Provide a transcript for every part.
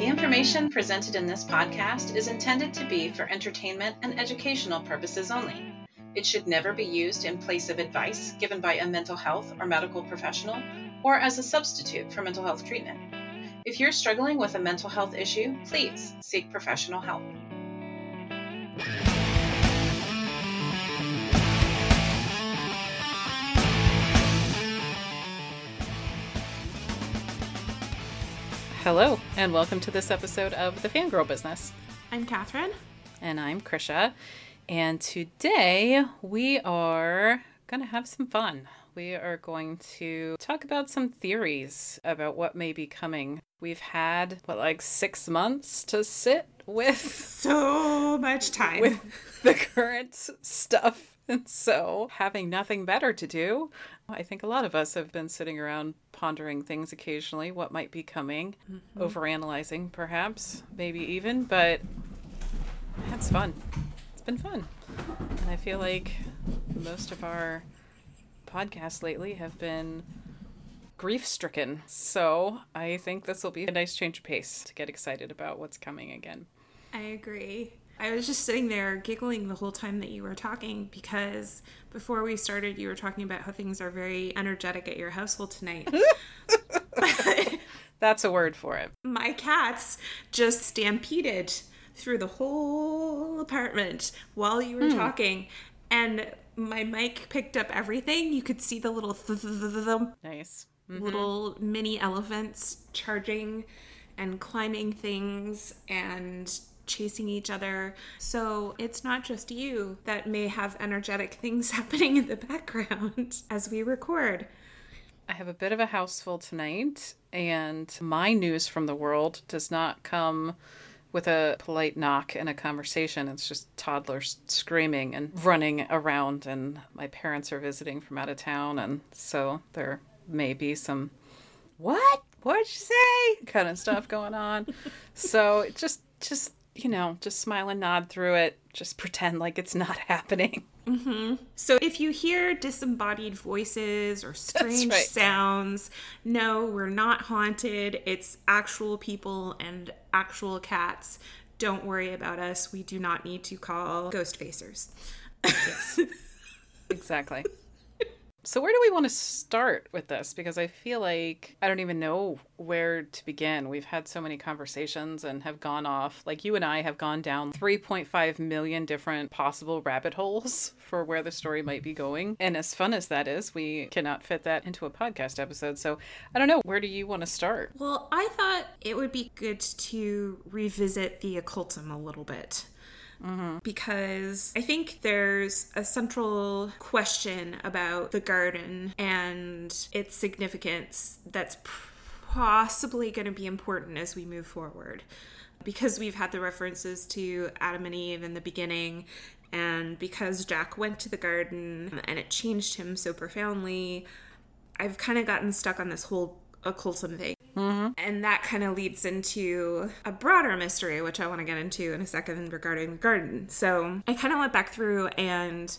The information presented in this podcast is intended to be for entertainment and educational purposes only. It should never be used in place of advice given by a mental health or medical professional or as a substitute for mental health treatment. If you're struggling with a mental health issue, please seek professional help. Hello, and welcome to this episode of The Fangirl Business. I'm Catherine. And I'm Krisha. And today we are going to have some fun. We are going to talk about some theories about what may be coming. We've had, 6 months to sit with... So much time. With the current stuff. And so, having nothing better to do, I think a lot of us have been sitting around pondering things occasionally, what might be coming, overanalyzing perhaps, maybe even, but that's fun. It's been fun. And I feel like most of our podcasts lately have been grief-stricken. So I think this will be a nice change of pace to get excited about what's coming again. I agree. I was just sitting there giggling the whole time that you were talking because before we started, you were talking about how things are very energetic at your household tonight. That's a word for it. My cats just stampeded through the whole apartment while you were talking, and my mic picked up everything. You could see the little nice little mini elephants charging and climbing things and chasing each other. So it's not just you that may have energetic things happening in the background as we record. I have a bit of a house full tonight, and my news from the world does not come with a polite knock and a conversation. It's just toddlers screaming and running around, and my parents are visiting from out of town, and so there may be some what'd you say kind of stuff going on. So just smile and nod through it. Just pretend like it's not happening. Mm-hmm. So if you hear disembodied voices or strange sounds, no, we're not haunted. It's actual people and actual cats. Don't worry about us. We do not need to call ghost facers. Yes. Exactly. So where do we want to start with this? Because I feel like I don't even know where to begin. We've had so many conversations and have gone off. Like you and I have gone down 3.5 million different possible rabbit holes for where the story might be going. And as fun as that is, we cannot fit that into a podcast episode. So I don't know. Where do you want to start? Well, I thought it would be good to revisit the occultum a little bit. Mm-hmm. Because I think there's a central question about the garden and its significance that's possibly going to be important as we move forward. Because we've had the references to Adam and Eve in the beginning, and because Jack went to the garden and it changed him so profoundly, I've kind of gotten stuck on this whole occultum thing. Mm-hmm. And that kind of leads into a broader mystery, which I want to get into in a second regarding the garden. So I kind of went back through and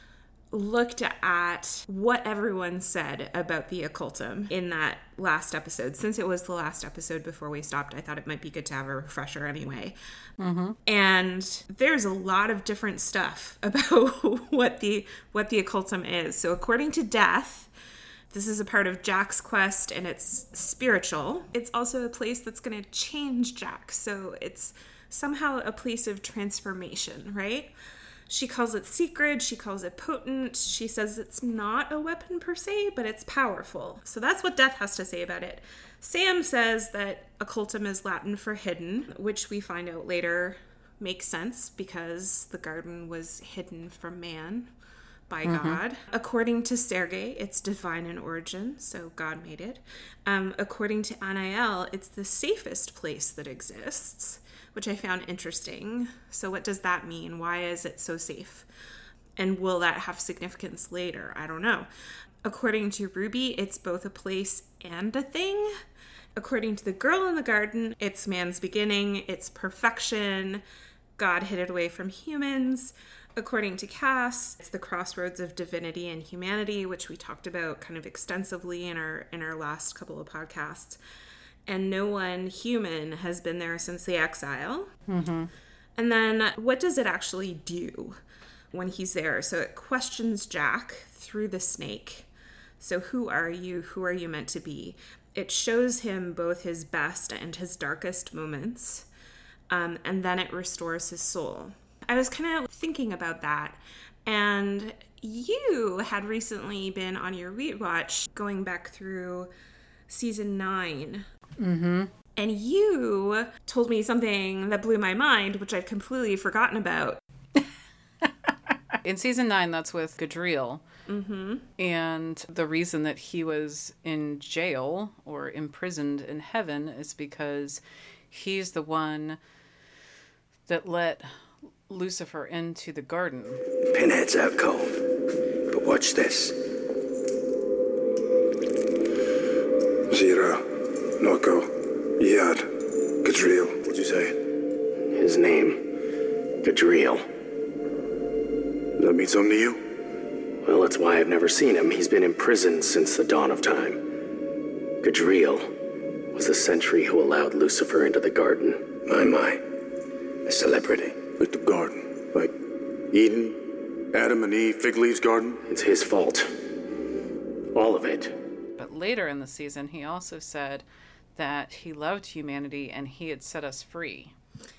looked at what everyone said about the occultum in that last episode. Since it was the last episode before we stopped, I thought it might be good to have a refresher anyway. Mm-hmm. And there's a lot of different stuff about what the occultum is. So according to Death, this is a part of Jack's quest, and it's spiritual. It's also a place that's going to change Jack. So it's somehow a place of transformation, right? She calls it secret. She calls it potent. She says it's not a weapon per se, but it's powerful. So that's what Death has to say about it. Sam says that occultum is Latin for hidden, which we find out later makes sense because the garden was hidden from man by God. According to Sergei, it's divine in origin, so God made it. According to Anael, it's the safest place that exists, which I found interesting. So what does that mean? Why is it so safe? And will that have significance later? I don't know. According to Ruby, it's both a place and a thing. According to the girl in the garden, it's man's beginning, it's perfection. God hid it away from humans. According to Cass, it's the crossroads of divinity and humanity, which we talked about kind of extensively in our last couple of podcasts. and no one human has been there since the exile. Mm-hmm. And then what does it actually do when he's there? So it questions Jack through the snake. So who are you? Who are you meant to be? It shows him both his best and his darkest moments. And then it restores his soul. I was kind of thinking about that. And you had recently been on your rewatch going back through season 9. Mm-hmm. And you told me something that blew my mind, which I'd completely forgotten about. In season 9, that's with Gadriel. Mm-hmm. And the reason that he was in jail or imprisoned in heaven is because he's the one that let Lucifer into the garden. Pinhead's out cold. But watch this. Zira, Noko, Yad, Gadriel. What'd you say? His name, Gadriel. Does that mean something to you? Well, that's why I've never seen him. He's been imprisoned since the dawn of time. Gadriel was the sentry who allowed Lucifer into the garden. My. A celebrity. Like the garden? Like Eden? Adam and Eve, Fig Leaves Garden? It's his fault. All of it. But later in the season, he also said that he loved humanity and he had set us free.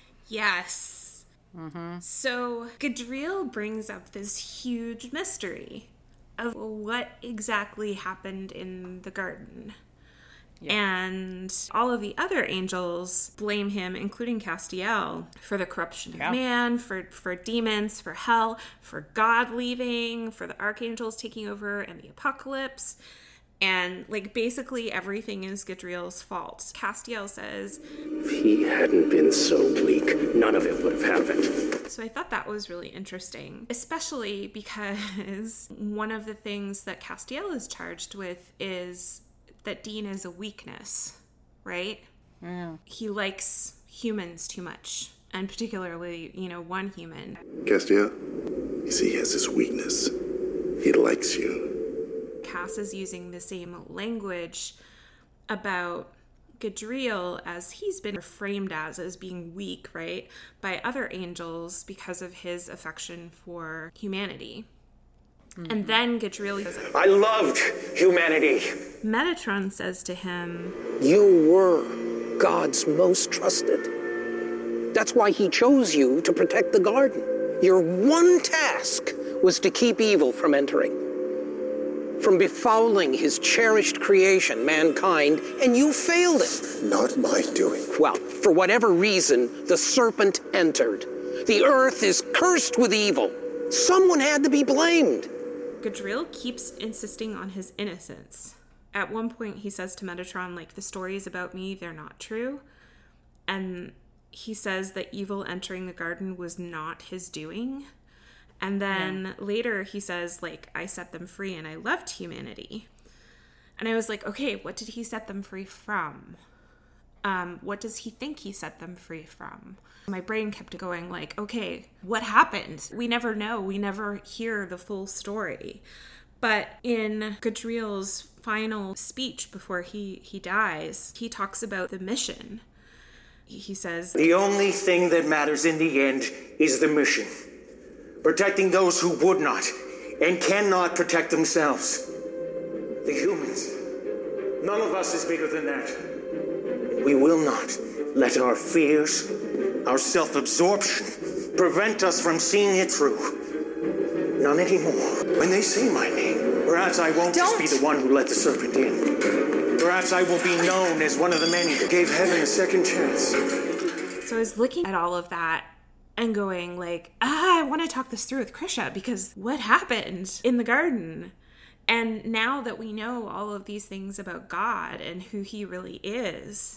Yes. Mm-hmm. So Gadriel brings up this huge mystery of what exactly happened in the garden. Yeah. And all of the other angels blame him, including Castiel, for the corruption of man, for demons, for hell, for God leaving, for the archangels taking over and the apocalypse. And, basically everything is Gadriel's fault. Castiel says, if he hadn't been so weak, none of it would have happened. So I thought that was really interesting, especially because one of the things that Castiel is charged with is that Dean is a weakness, right? Yeah. He likes humans too much, and particularly, one human. Castiel, you see, he has this weakness. He likes you. Cass is using the same language about Gadriel as he's been framed as being weak, right, by other angels because of his affection for humanity. Mm-hmm. And then Gadriel says, I loved humanity. Metatron says to him, you were God's most trusted. That's why he chose you to protect the garden. Your one task was to keep evil from entering, from befouling his cherished creation, mankind, and you failed it. Not my doing. Well, for whatever reason, the serpent entered. The earth is cursed with evil. Someone had to be blamed. Gadriel keeps insisting on his innocence. At one point, he says to Metatron, the stories about me, they're not true. And he says that evil entering the garden was not his doing. And then later he says, I set them free and I loved humanity. And I was like, okay, what did he set them free from? What does he think he set them free from? My brain kept going okay, what happened? We never know. We never hear the full story. But in Gadriel's final speech before he dies, he talks about the mission. He says, the only thing that matters in the end is the mission. Protecting those who would not and cannot protect themselves. The humans. None of us is bigger than that. We will not let our fears, our self-absorption, prevent us from seeing it through. None anymore. When they say my name, perhaps I won't just be the one who let the serpent in. Perhaps I will be known as one of the many who gave heaven a second chance. So I was looking at all of that and going I want to talk this through with Krisha, because what happened in the garden? And now that we know all of these things about God and who he really is,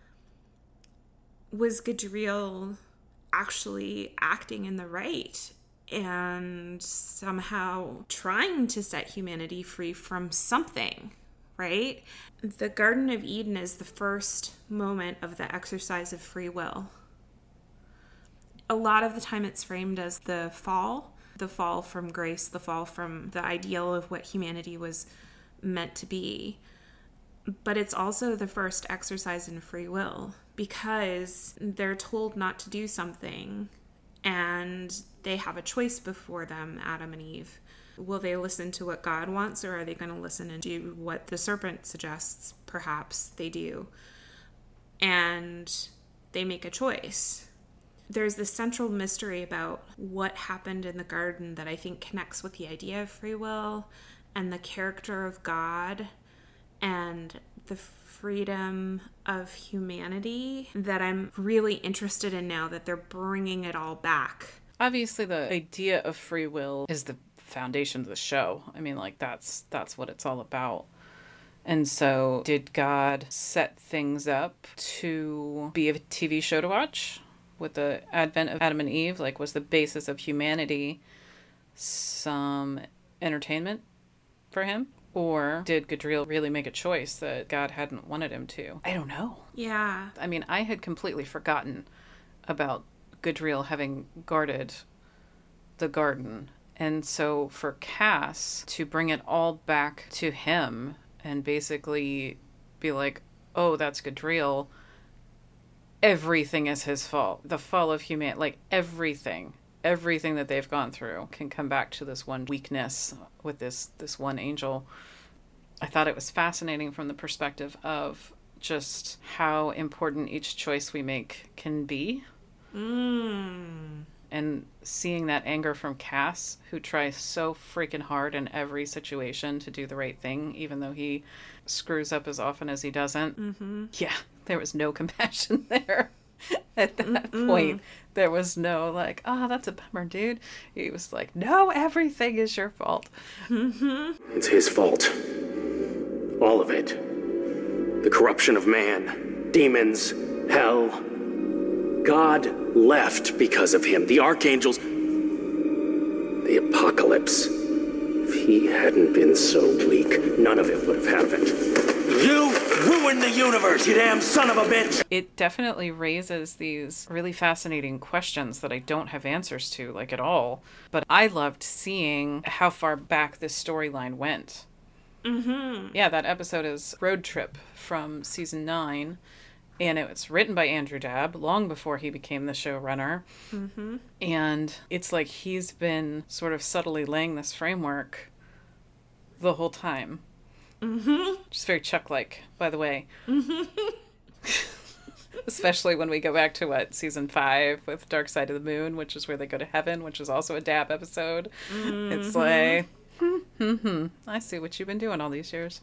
was Gadriel actually acting in the right and somehow trying to set humanity free from something, right? The Garden of Eden is the first moment of the exercise of free will. A lot of the time it's framed as the fall from grace, the fall from the ideal of what humanity was meant to be. But it's also the first exercise in free will, because they're told not to do something and they have a choice before them, Adam and Eve. Will they listen to what God wants, or are they going to listen and do what the serpent suggests? Perhaps they do. And they make a choice. There's this central mystery about what happened in the garden that I think connects with the idea of free will and the character of God and the freedom of humanity that I'm really interested in now that they're bringing it all back. Obviously, the idea of free will is the foundation of the show. I mean, like, that's what it's all about. And so, did God set things up to be a TV show to watch? With the advent of Adam and Eve, like, was the basis of humanity some entertainment for him? Or did Gadriel really make a choice that God hadn't wanted him to? I don't know. Yeah. I mean, I had completely forgotten about Gadriel having guarded the garden. And so for Cass to bring it all back to him and basically be like, oh, that's Gadriel, everything is his fault. The fall of humanity, like everything that they've gone through can come back to this one weakness with this one angel. I thought it was fascinating from the perspective of just how important each choice we make can be. And seeing that anger from Cass, who tries so freaking hard in every situation to do the right thing, even though he screws up as often as he doesn't. Mm-hmm. Yeah, there was no compassion there. At that point, there was no like, oh, that's a bummer, dude. He was like, no, everything is your fault. It's his fault. All of it. The corruption of man, demons, hell. God left because of him. The archangels, the apocalypse. If he hadn't been so weak, none of it would have happened. You ruined the universe, you damn son of a bitch! It definitely raises these really fascinating questions that I don't have answers to, like, at all. But I loved seeing how far back this storyline went. Mm-hmm. Yeah, that episode is Road Trip from season 9. And it's written by Andrew Dabb long before he became the showrunner. Mm-hmm. And it's like he's been sort of subtly laying this framework the whole time. Mm-hmm. Just very Chuck-like, by the way. Mm-hmm. Especially when we go back to, season 5 with Dark Side of the Moon, which is where they go to heaven, which is also a Dabb episode. Mm-hmm. It's like, I see what you've been doing all these years.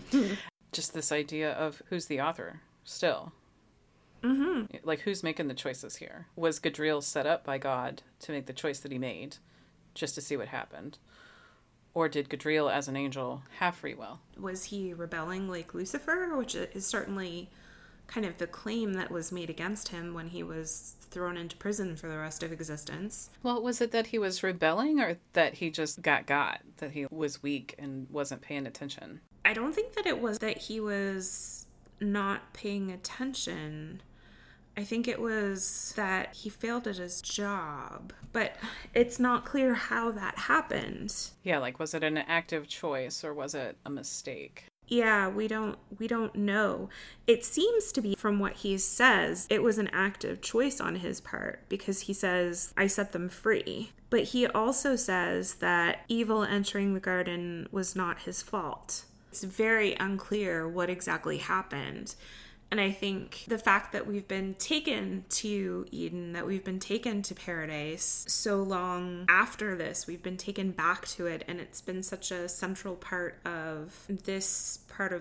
Just this idea of who's the author still. Mm-hmm. Like, who's making the choices here? Was Gadriel set up by God to make the choice that he made just to see what happened? Or did Gadriel, as an angel, have free will? Was he rebelling like Lucifer, which is certainly kind of the claim that was made against him when he was thrown into prison for the rest of existence? Well, was it that he was rebelling, or that he just got, that he was weak and wasn't paying attention? I don't think that it was that he was not paying attention. I think it was that he failed at his job, but it's not clear how that happened. Yeah, like, was it an active choice or was it a mistake? Yeah, we don't know. It seems to be, from what he says, it was an active choice on his part, because he says, I set them free. But he also says that evil entering the garden was not his fault. It's very unclear what exactly happened. And I think the fact that we've been taken to Eden, that we've been taken to paradise so long after this, we've been taken back to it, and it's been such a central part of this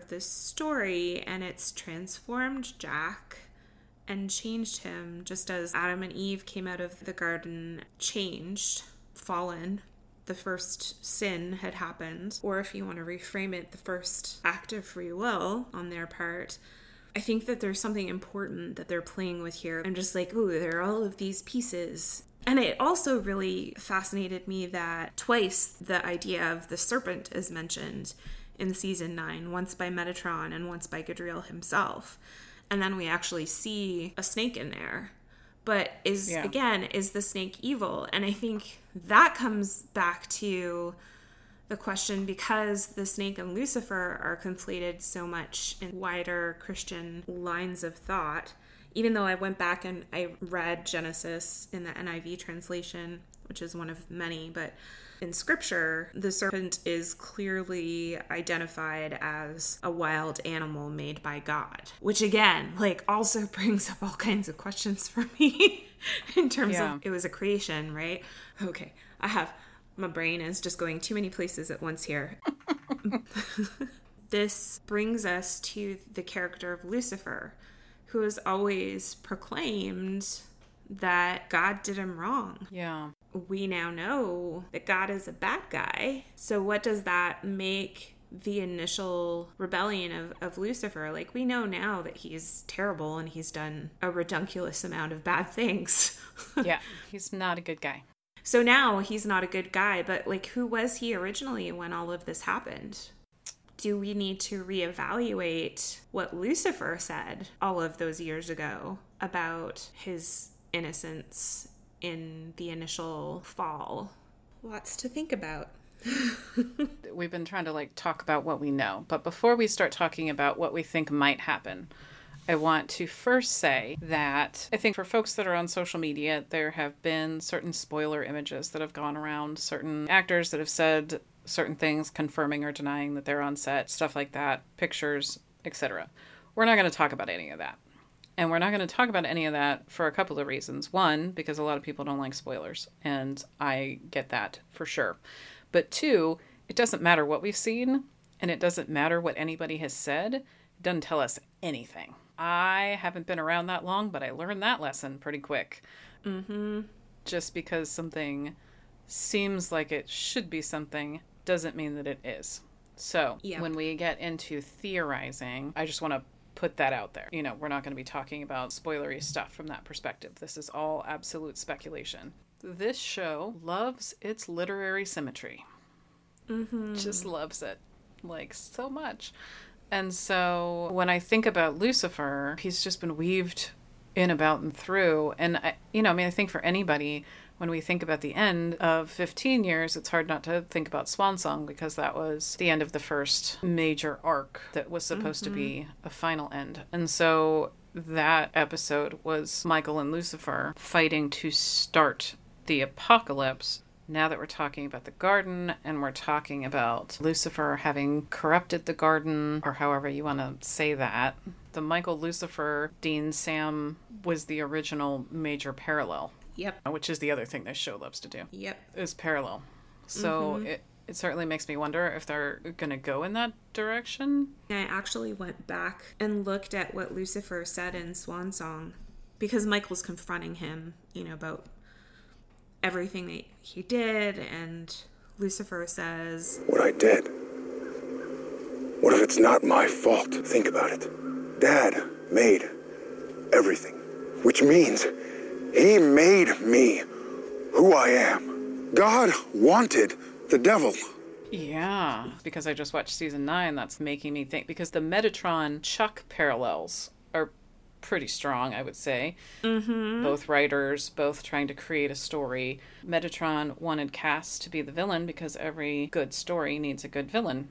story, and it's transformed Jack and changed him, just as Adam and Eve came out of the garden changed, fallen. The first sin had happened, or if you want to reframe it, the first act of free will on their part. I think that there's something important that they're playing with here. I'm just like, ooh, there are all of these pieces. And it also really fascinated me that twice the idea of the serpent is mentioned in season 9, once by Metatron and once by Gadriel himself. And then we actually see a snake in there. But is the snake evil? And I think that comes back to the question, because the snake and Lucifer are conflated so much in wider Christian lines of thought, even though I went back and I read Genesis in the NIV translation, which is one of many, but in scripture, the serpent is clearly identified as a wild animal made by God, which again, like, also brings up all kinds of questions for me in terms of it was a creation, right? Okay, my brain is just going too many places at once here. This brings us to the character of Lucifer, who has always proclaimed that God did him wrong. Yeah. We now know that God is a bad guy. So what does that make the initial rebellion of Lucifer? Like, we know now that he's terrible and he's done a redunculous amount of bad things. Yeah, he's not a good guy. So now he's not a good guy, but like, who was he originally when all of this happened? Do we need to reevaluate what Lucifer said all of those years ago about his innocence in the initial fall? Lots to think about. We've been trying to talk about what we know, but before we start talking about what we think might happen, I want to first say that I think for folks that are on social media, there have been certain spoiler images that have gone around, certain actors that have said certain things, confirming or denying that they're on set, stuff like that, pictures, etc. We're not going to talk about any of that. And we're not going to talk about any of that for a couple of reasons. One, because a lot of people don't like spoilers, and I get that for sure. But two, it doesn't matter what we've seen, and it doesn't matter what anybody has said. It doesn't tell us anything. I haven't been around that long, but I learned that lesson pretty quick. Mm-hmm. Just because something seems like it should be something doesn't mean that it is. So when we get into theorizing, I just want to put that out there. You know, we're not going to be talking about spoilery stuff from that perspective. This is all absolute speculation. This show loves its literary symmetry. Mm-hmm. Just loves it, so much. And so when I think about Lucifer, he's just been weaved in, about, and through. And, I think for anybody, when we think about the end of 15 years, it's hard not to think about Swansong, because that was the end of the first major arc that was supposed to be a final end. And so that episode was Michael and Lucifer fighting to start the apocalypse. Now that we're talking about the garden, and we're talking about Lucifer having corrupted the garden, or however you want to say that, the Michael, Lucifer, Dean, Sam was the original major parallel. Yep. Which is the other thing this show loves to do. Yep. Is parallel. So it certainly makes me wonder if they're going to go in that direction. I actually went back and looked at what Lucifer said in Swansong, because Michael's confronting him, about everything that he did, and Lucifer says, What I did. What if it's not my fault? Think about it. Dad made everything, which means he made me who I am. God wanted the devil. Yeah, because I just watched season 9, that's making me think, because the Metatron Chuck parallels are pretty strong, I would say. Mm-hmm. Both writers, both trying to create a story. Metatron wanted Cass to be the villain because every good story needs a good villain.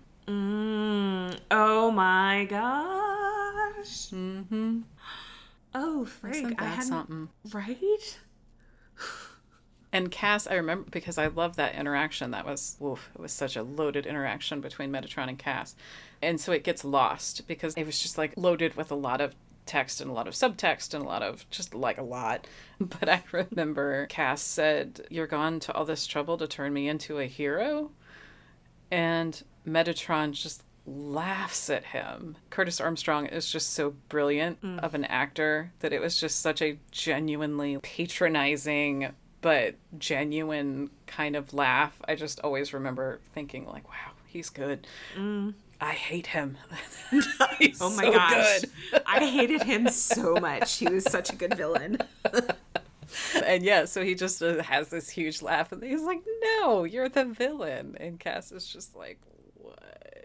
Oh my gosh. Mm-hmm. Oh, Frank, I hadn't... something. Right? And Cass, I remember, because I love that interaction. That was, it was such a loaded interaction between Metatron and Cass. And so it gets lost because it was just loaded with a lot of text and a lot of subtext and a lot of a lot. But I remember Cass said, "You're gone to all this trouble to turn me into a hero?" And Metatron just laughs at him. Curtis Armstrong is just so brilliant of an actor that it was just such a genuinely patronizing but genuine kind of laugh. I just always remember thinking wow, he's good. I hate him. He's oh my gosh. Good. I hated him so much. He was such a good villain. And yeah, so he just has this huge laugh and he's like, "No, you're the villain." And Cass is just like, "What?"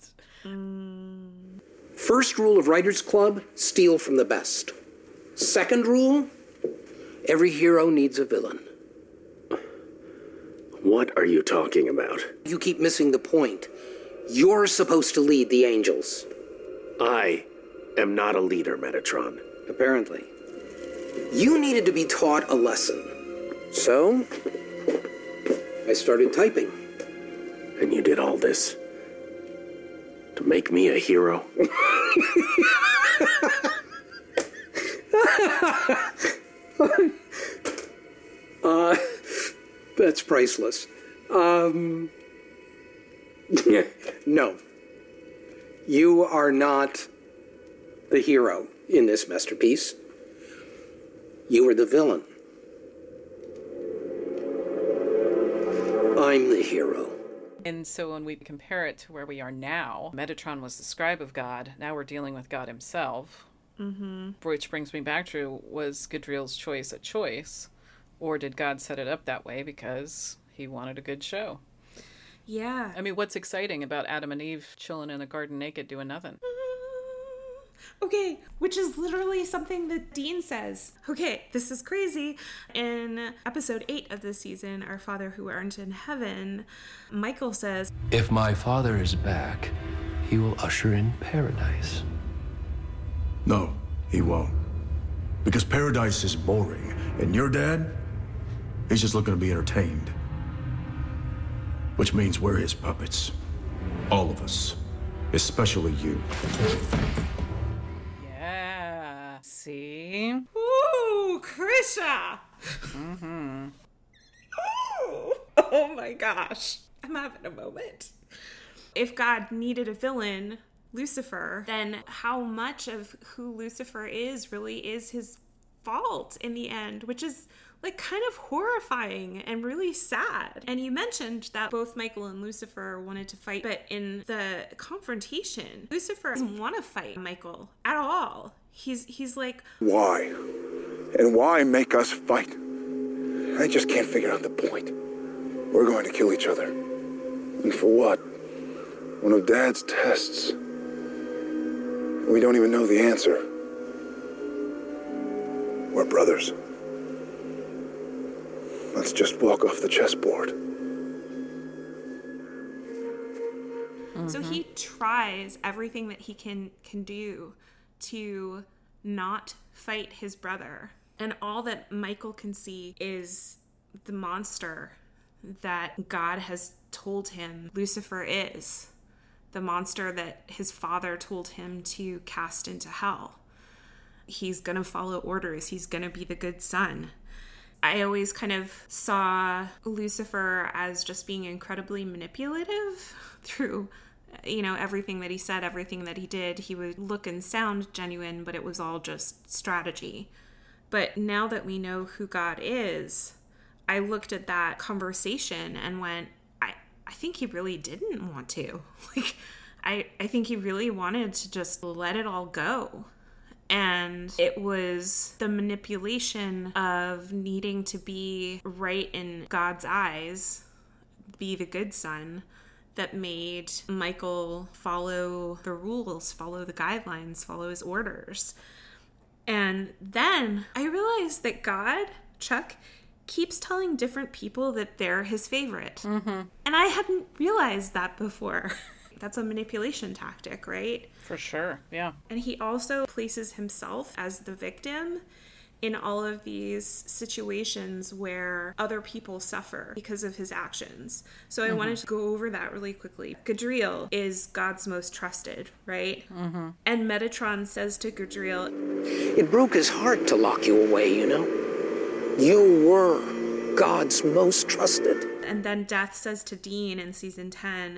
First rule of Writers Club, steal from the best. Second rule, every hero needs a villain. What are you talking about? You keep missing the point. You're supposed to lead the angels. I am not a leader, Metatron. Apparently. You needed to be taught a lesson. So, I started typing. And you did all this to make me a hero? That's priceless. No. You are not the hero in this masterpiece. You are the villain. I'm the hero. And so when we compare it to where we are now, Metatron was the scribe of God. Now we're dealing with God himself. Mm-hmm. Which brings me back to, was Gadriel's choice a choice? Or did God set it up that way because he wanted a good show? Yeah. I mean, what's exciting about Adam and Eve chilling in the garden naked doing nothing? Okay, which is literally something that Dean says. Okay, this is crazy. In episode 8 of this season, Our Father Who Art in Heaven, Michael says, "If my father is back, he will usher in paradise." No, he won't. Because paradise is boring, and your dad, he's just looking to be entertained. Which means we're his puppets. All of us. Especially you. Yeah. See? ooh, Krisha! Mm-hmm. Oh my gosh. I'm having a moment. If God needed a villain, Lucifer, then how much of who Lucifer is really is his fault in the end, which is like kind of horrifying and really sad. And you mentioned that both Michael and Lucifer wanted to fight, but in the confrontation, Lucifer doesn't want to fight Michael at all. He's like, Why? And why make us fight? I just can't figure out the point. We're going to kill each other. And for what? One of Dad's tests. We don't even know the answer. We're brothers. Let's just walk off the chessboard. So he tries everything that he can do to not fight his brother. And all that Michael can see is the monster that God has told him Lucifer is. The monster that his father told him to cast into hell. He's going to follow orders. He's going to be the good son. I always kind of saw Lucifer as just being incredibly manipulative through, everything that he said, everything that he did. He would look and sound genuine, but it was all just strategy. But now that we know who God is, I looked at that conversation and went, I think he really didn't want to. I think he really wanted to just let it all go. And it was the manipulation of needing to be right in God's eyes, be the good son, that made Michael follow the rules, follow the guidelines, follow his orders. And then I realized that God, Chuck, keeps telling different people that they're his favorite. Mm-hmm. And I hadn't realized that before. That's a manipulation tactic, right? For sure, yeah. And he also places himself as the victim in all of these situations where other people suffer because of his actions. So I wanted to go over that really quickly. Gadriel is God's most trusted, right? Mm-hmm. And Metatron says to Gadriel, It broke his heart to lock you away, you know? You were God's most trusted. And then Death says to Dean in season 10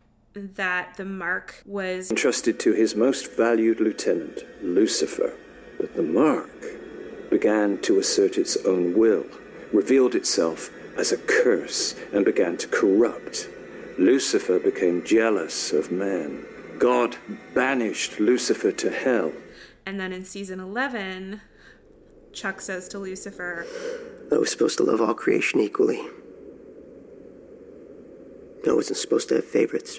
that the mark was entrusted to his most valued lieutenant, Lucifer. But the mark began to assert its own will, revealed itself as a curse, and began to corrupt. Lucifer became jealous of man. God banished Lucifer to hell. And then in season 11, Chuck says to Lucifer, I was supposed to love all creation equally. I wasn't supposed to have favorites.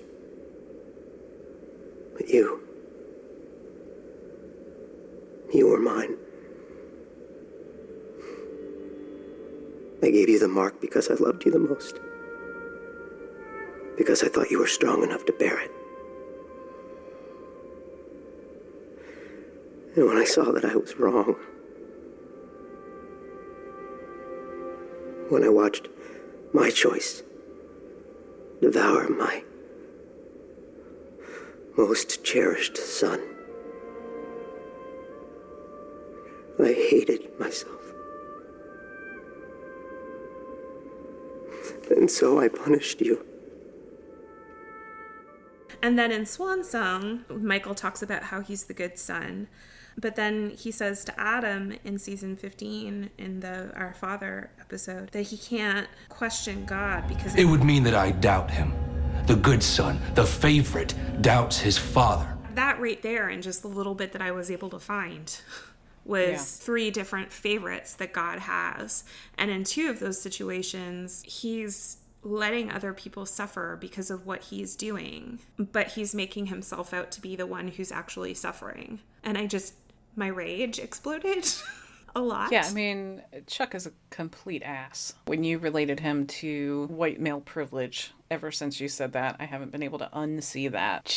But you were mine. I gave you the mark because I loved you the most. because I thought you were strong enough to bear it. And when I saw that I was wrong, when I watched my choice devour my most cherished son, I hated myself. And so I punished you. And then in Swan Song, Michael talks about how he's the good son. But then he says to Adam in season 15, in the Our Father episode, that he can't question God because... It would mean that I doubt him. The good son, the favorite, doubts his father. That right there, and just the little bit that I was able to find, was 3 different favorites that God has. And in 2 of those situations, he's letting other people suffer because of what he's doing, but he's making himself out to be the one who's actually suffering. And my rage exploded a lot. Yeah, I mean, Chuck is a complete ass. When you related him to white male privilege, ever since you said that, I haven't been able to unsee that.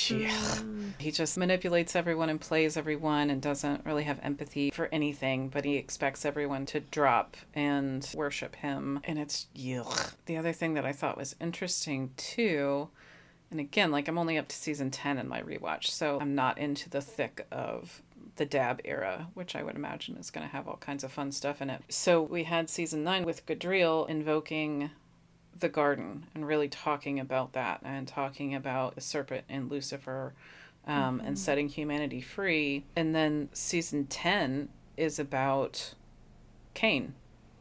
He just manipulates everyone and plays everyone and doesn't really have empathy for anything, but he expects everyone to drop and worship him. And it's yuck. The other thing that I thought was interesting too, and again, like, I'm only up to season 10 in my rewatch, so I'm not into the thick of the Dab era, which I would imagine is going to have all kinds of fun stuff in it. So we had season 9 with Gadriel invoking the garden and really talking about that and talking about the serpent and Lucifer and setting humanity free. And then season 10 is about Cain,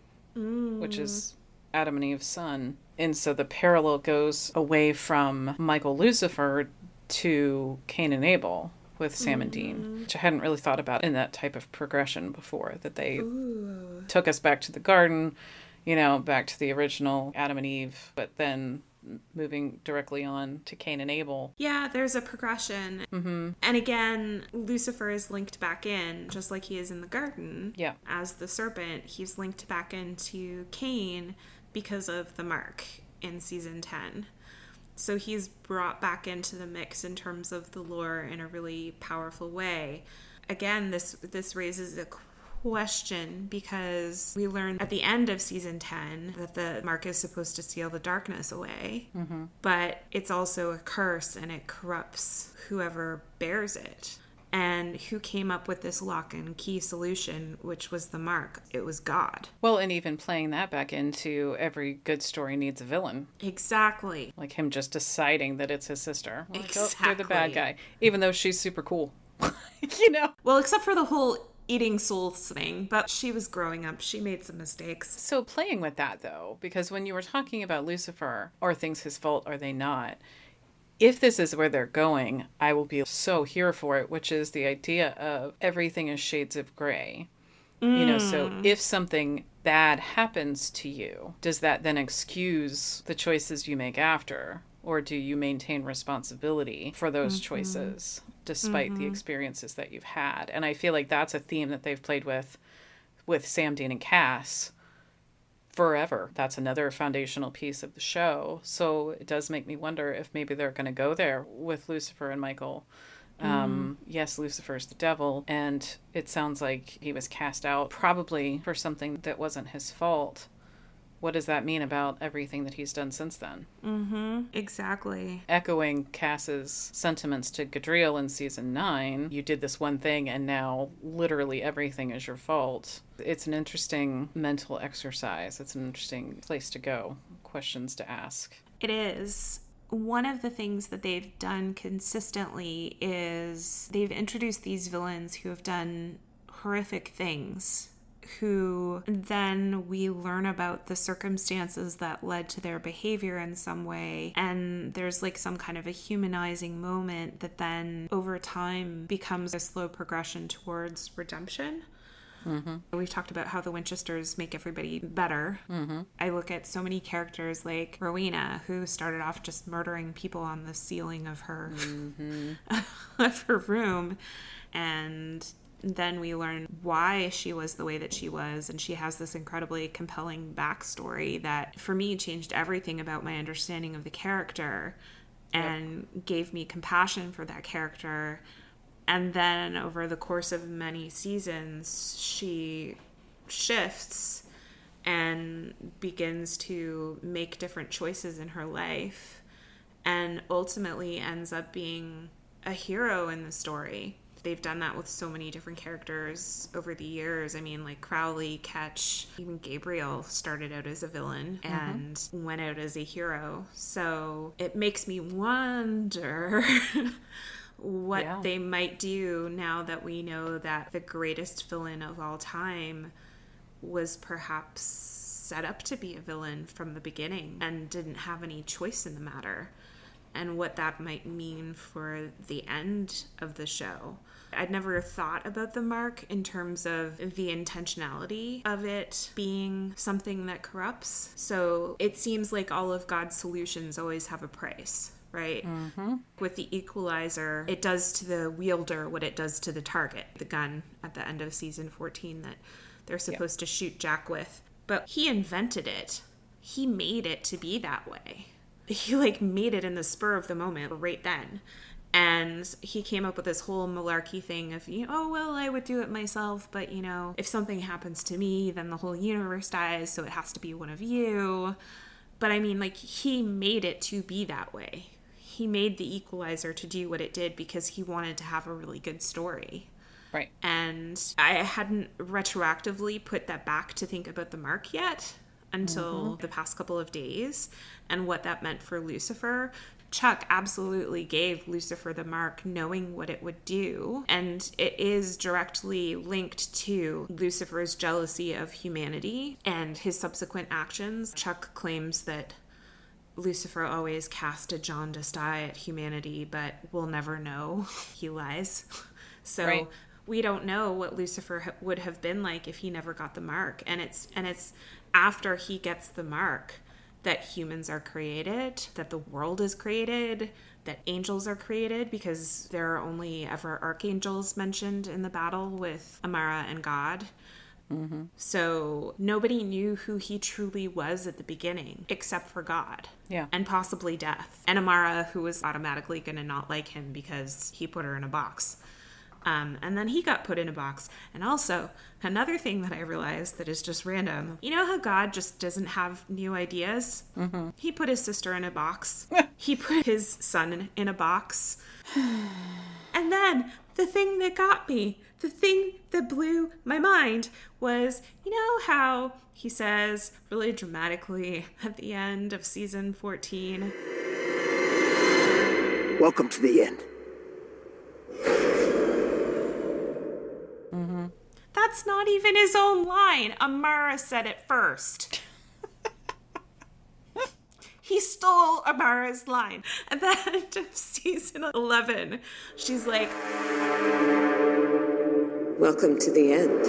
which is Adam and Eve's son. And so the parallel goes away from Michael Lucifer to Cain and Abel with Sam and Dean, which I hadn't really thought about in that type of progression before, that they took us back to the garden, back to the original Adam and Eve, but then moving directly on to Cain and Abel. Yeah, there's a progression. Mm-hmm. And again, Lucifer is linked back in, just like he is in the garden. Yeah. As the serpent, he's linked back into Cain because of the mark in season 10. So he's brought back into the mix in terms of the lore in a really powerful way. Again, this raises a question because we learned at the end of season 10 that the mark is supposed to seal the darkness away, but it's also a curse and it corrupts whoever bears it. And who came up with this lock and key solution, which was the mark? It was God. Well, and even playing that back into every good story needs a villain. Exactly. Like him just deciding that it's his sister. Like, exactly. Oh, you're the bad guy. Even though she's super cool. Well, except for the whole eating souls thing, but she was growing up. She made some mistakes. So playing with that, though, because when you were talking about Lucifer, are things his fault, are they not? If this is where they're going, I will be so here for it, which is the idea of everything is shades of gray. So if something bad happens to you, does that then excuse the choices you make after? Or do you maintain responsibility for those choices despite the experiences that you've had? And I feel like that's a theme that they've played with Sam, Dean, and Cass forever. That's another foundational piece of the show. So it does make me wonder if maybe they're going to go there with Lucifer and Michael. Yes, Lucifer's the devil, and it sounds like he was cast out probably for something that wasn't his fault. What does that mean about everything that he's done since then? Exactly. Echoing Cass's sentiments to Gadriel in season 9, you did this one thing and now literally everything is your fault. It's an interesting mental exercise. It's an interesting place to go, questions to ask. It is. One of the things that they've done consistently is they've introduced these villains who have done horrific things, who then we learn about the circumstances that led to their behavior in some way, and there's like some kind of a humanizing moment that then over time becomes a slow progression towards redemption. We've talked about how the Winchesters make everybody better. I look at so many characters like Rowena, who started off just murdering people on the ceiling of her of her room, and Then we learn why she was the way that she was, and she has this incredibly compelling backstory that, for me, changed everything about my understanding of the character and gave me compassion for that character. And then over the course of many seasons, she shifts and begins to make different choices in her life and ultimately ends up being a hero in the story. They've done that with so many different characters over the years. I mean, like Crowley, Ketch, even Gabriel started out as a villain and went out as a hero. So it makes me wonder what they might do now that we know that the greatest villain of all time was perhaps set up to be a villain from the beginning and didn't have any choice in the matter, and what that might mean for the end of the show. I'd never thought about the mark in terms of the intentionality of it being something that corrupts. So it seems like all of God's solutions always have a price, right? With the equalizer, it does to the wielder what it does to the target, the gun at the end of season 14 that they're supposed to shoot Jack with. But he invented it. He made it to be that way. He made it in the spur of the moment right then. And he came up with this whole malarkey thing of, oh, well, I would do it myself, but, if something happens to me, then the whole universe dies, so it has to be one of you. But I mean, he made it to be that way. He made the equalizer to do what it did because he wanted to have a really good story. Right. And I hadn't retroactively put that back to think about the mark yet until the past couple of days and what that meant for Lucifer. Chuck absolutely gave Lucifer the mark knowing what it would do, and it is directly linked to Lucifer's jealousy of humanity and his subsequent actions. Chuck claims that Lucifer always cast a jaundiced eye at humanity, but we'll never know. He lies. So we don't know what Lucifer would have been like if he never got the mark, and it's after he gets the mark that humans are created, that the world is created, that angels are created, because there are only ever archangels mentioned in the battle with Amara and God. So nobody knew who he truly was at the beginning, except for God. Yeah. And possibly Death. And Amara, who was automatically going to not like him because he put her in a box. And then he got put in a box. And also, another thing that I realized that is just random. You know how God just doesn't have new ideas? He put his sister in a box. He put his son in a box. And then, the thing that got me, the thing that blew my mind was, you know how he says really dramatically at the end of season 14, "Welcome to the end." That's not even his own line. Amara said it first. He stole Amara's line. At the end of season 11, she's like, "Welcome to the end."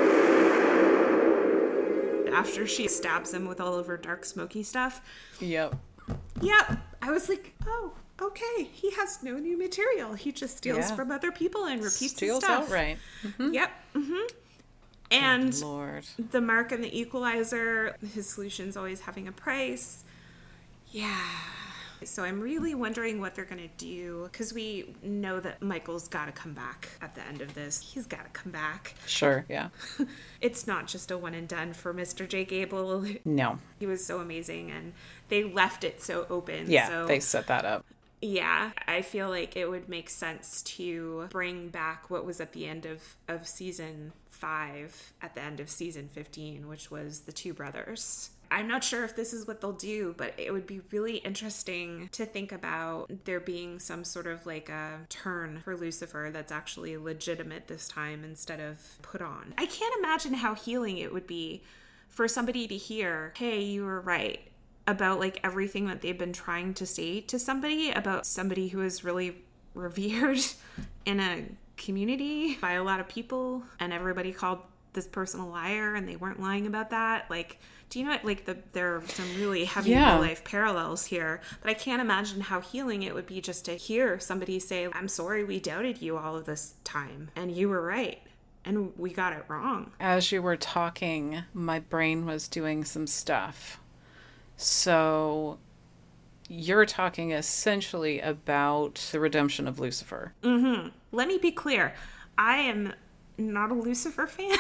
After she stabs him with all of her dark smoky stuff. Yep. I was like, oh, okay. He has no new material. He just steals from other people and repeats his stuff. Outright. Yep. And Good Lord. The mark and the equalizer, his solution's always having a price. Yeah. So I'm really wondering what they're going to do, because we know that Michael's got to come back at the end of this. He's got to come back. Sure, yeah. It's not just a one and done for Mr. J. Gable. No. He was so amazing, and they left it so open. Yeah, so they set that up. Yeah, I feel like it would make sense to bring back what was at the end of season 5 at the end of season 15, which was the two brothers. I'm not sure if this is what they'll do, but it would be really interesting to think about there being some sort of like a turn for Lucifer that's actually legitimate this time instead of put on. I can't imagine how healing it would be for somebody to hear, hey, you were right about like everything that they've been trying to say to somebody about somebody who is really revered in a community by a lot of people, and everybody called this person a liar and they weren't lying about that. Like, do you know what, like there are some really heavy real life parallels here, but I can't imagine how healing it would be just to hear somebody say, I'm sorry we doubted you all of this time and you were right. and we got it wrong. As you were talking, my brain was doing some stuff. So you're talking essentially about the redemption of Lucifer. Mm-hmm. Let me be clear. I am not a Lucifer fan.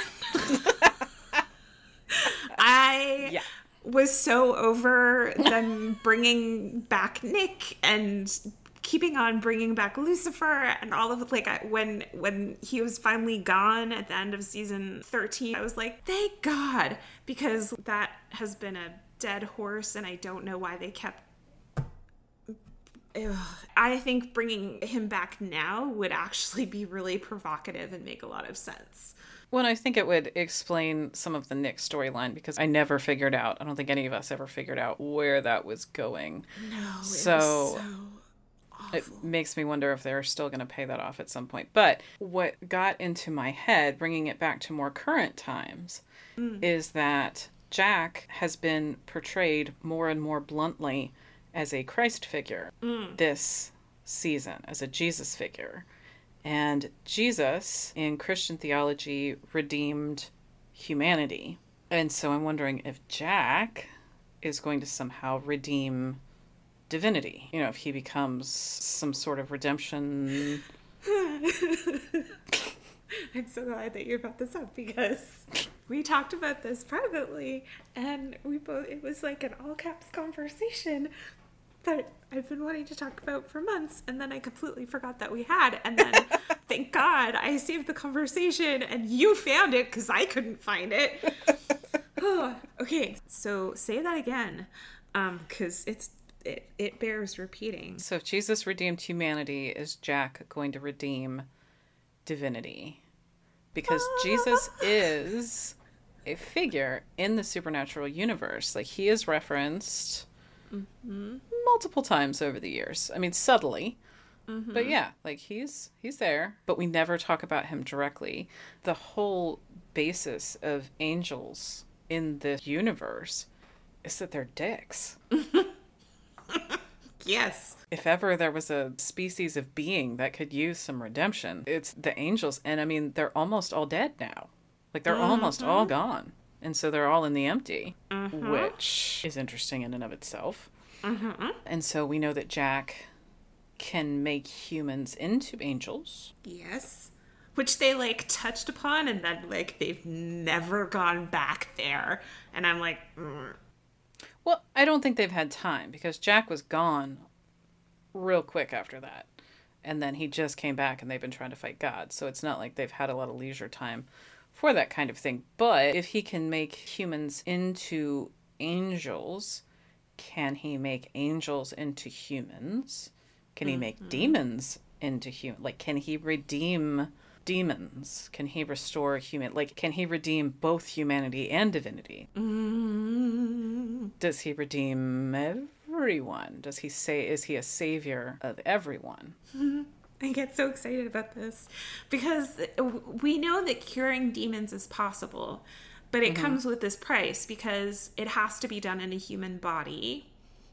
I was so over them bringing back Nick and keeping on bringing back Lucifer and all of it. Like, when he was finally gone at the end of season 13, I was like, thank God, because that has been a dead horse, and I don't know why they kept... Ugh. I think bringing him back now would actually be really provocative and make a lot of sense. Well, I think it would explain some of the Nick storyline, because I never figured out, I don't think any of us ever figured out where that was going. No, it was so awful. it makes me wonder if they're still going to pay that off at some point. But what got into my head, bringing it back to more current times, is that Jack has been portrayed more and more bluntly as a Christ figure this season, as a Jesus figure. And Jesus, in Christian theology, redeemed humanity. And so I'm wondering if Jack is going to somehow redeem divinity. You know, if he becomes some sort of redemption. I'm so glad that you brought this up, because we talked about this privately, and it was like an all caps conversation that I've been wanting to talk about for months, and then I completely forgot that we had, and then thank God I saved the conversation and you found it, because I couldn't find it. Okay, so say that again, because it bears repeating. So if Jesus redeemed humanity, is Jack going to redeem divinity? Because Jesus is a figure in the supernatural universe. Like, he is referenced multiple times over the years. I mean, subtly. But yeah, like, he's there, but we never talk about him directly. The whole basis of angels in this universe is that they're dicks. Yes. If ever there was a species of being that could use some redemption, it's the angels. And I mean, they're almost all dead now. Like, they're almost all gone. And so they're all in the empty, which is interesting in and of itself. And so we know that Jack can make humans into angels. Yes. Which they, like, touched upon, and then, like, they've never gone back there. And I'm like... Well, I don't think they've had time, because Jack was gone real quick after that. And then he just came back, and they've been trying to fight God. So it's not like they've had a lot of leisure time for that kind of thing. But if he can make humans into angels, can he make angels into humans? Can he make demons into human? Like, can he redeem demons? Can he restore human? Like, can he redeem both humanity and divinity? Does he redeem everyone? Does he say, is he a savior of everyone? I get so excited about this because we know that curing demons is possible, but it comes with this price, because it has to be done in a human body,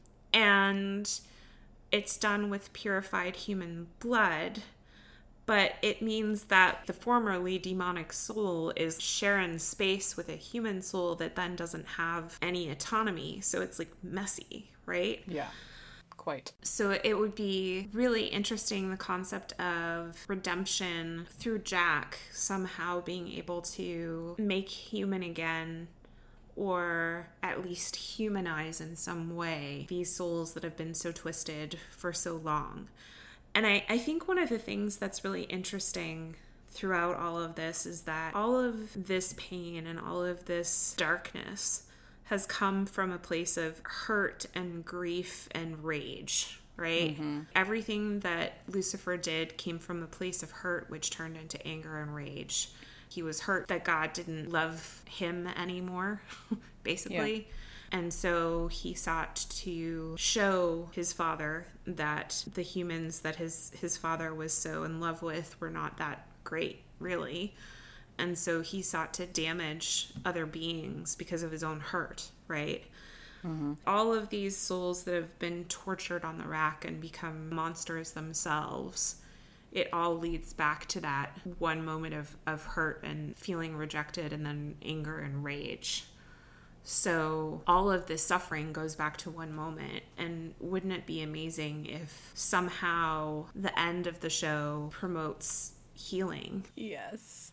and it's done with purified human blood. But it means that the formerly demonic soul is sharing space with a human soul that then doesn't have any autonomy. So it's, like, messy, right? Yeah, quite. So it would be really interesting, the concept of redemption through Jack somehow being able to make human again, or at least humanize in some way these souls that have been so twisted for so long. And I think one of the things that's really interesting throughout all of this is that all of this pain and all of this darkness has come from a place of hurt and grief and rage, right? Everything that Lucifer did came from a place of hurt, which turned into anger and rage. He was hurt that God didn't love him anymore, basically. Yeah. And so he sought to show his father that the humans that his father was so in love with were not that great, really. And so he sought to damage other beings because of his own hurt, right? All of these souls that have been tortured on the rack and become monsters themselves, it all leads back to that one moment of hurt and feeling rejected, and then anger and rage. So all of this suffering goes back to one moment. And wouldn't it be amazing if somehow the end of the show promotes healing? Yes.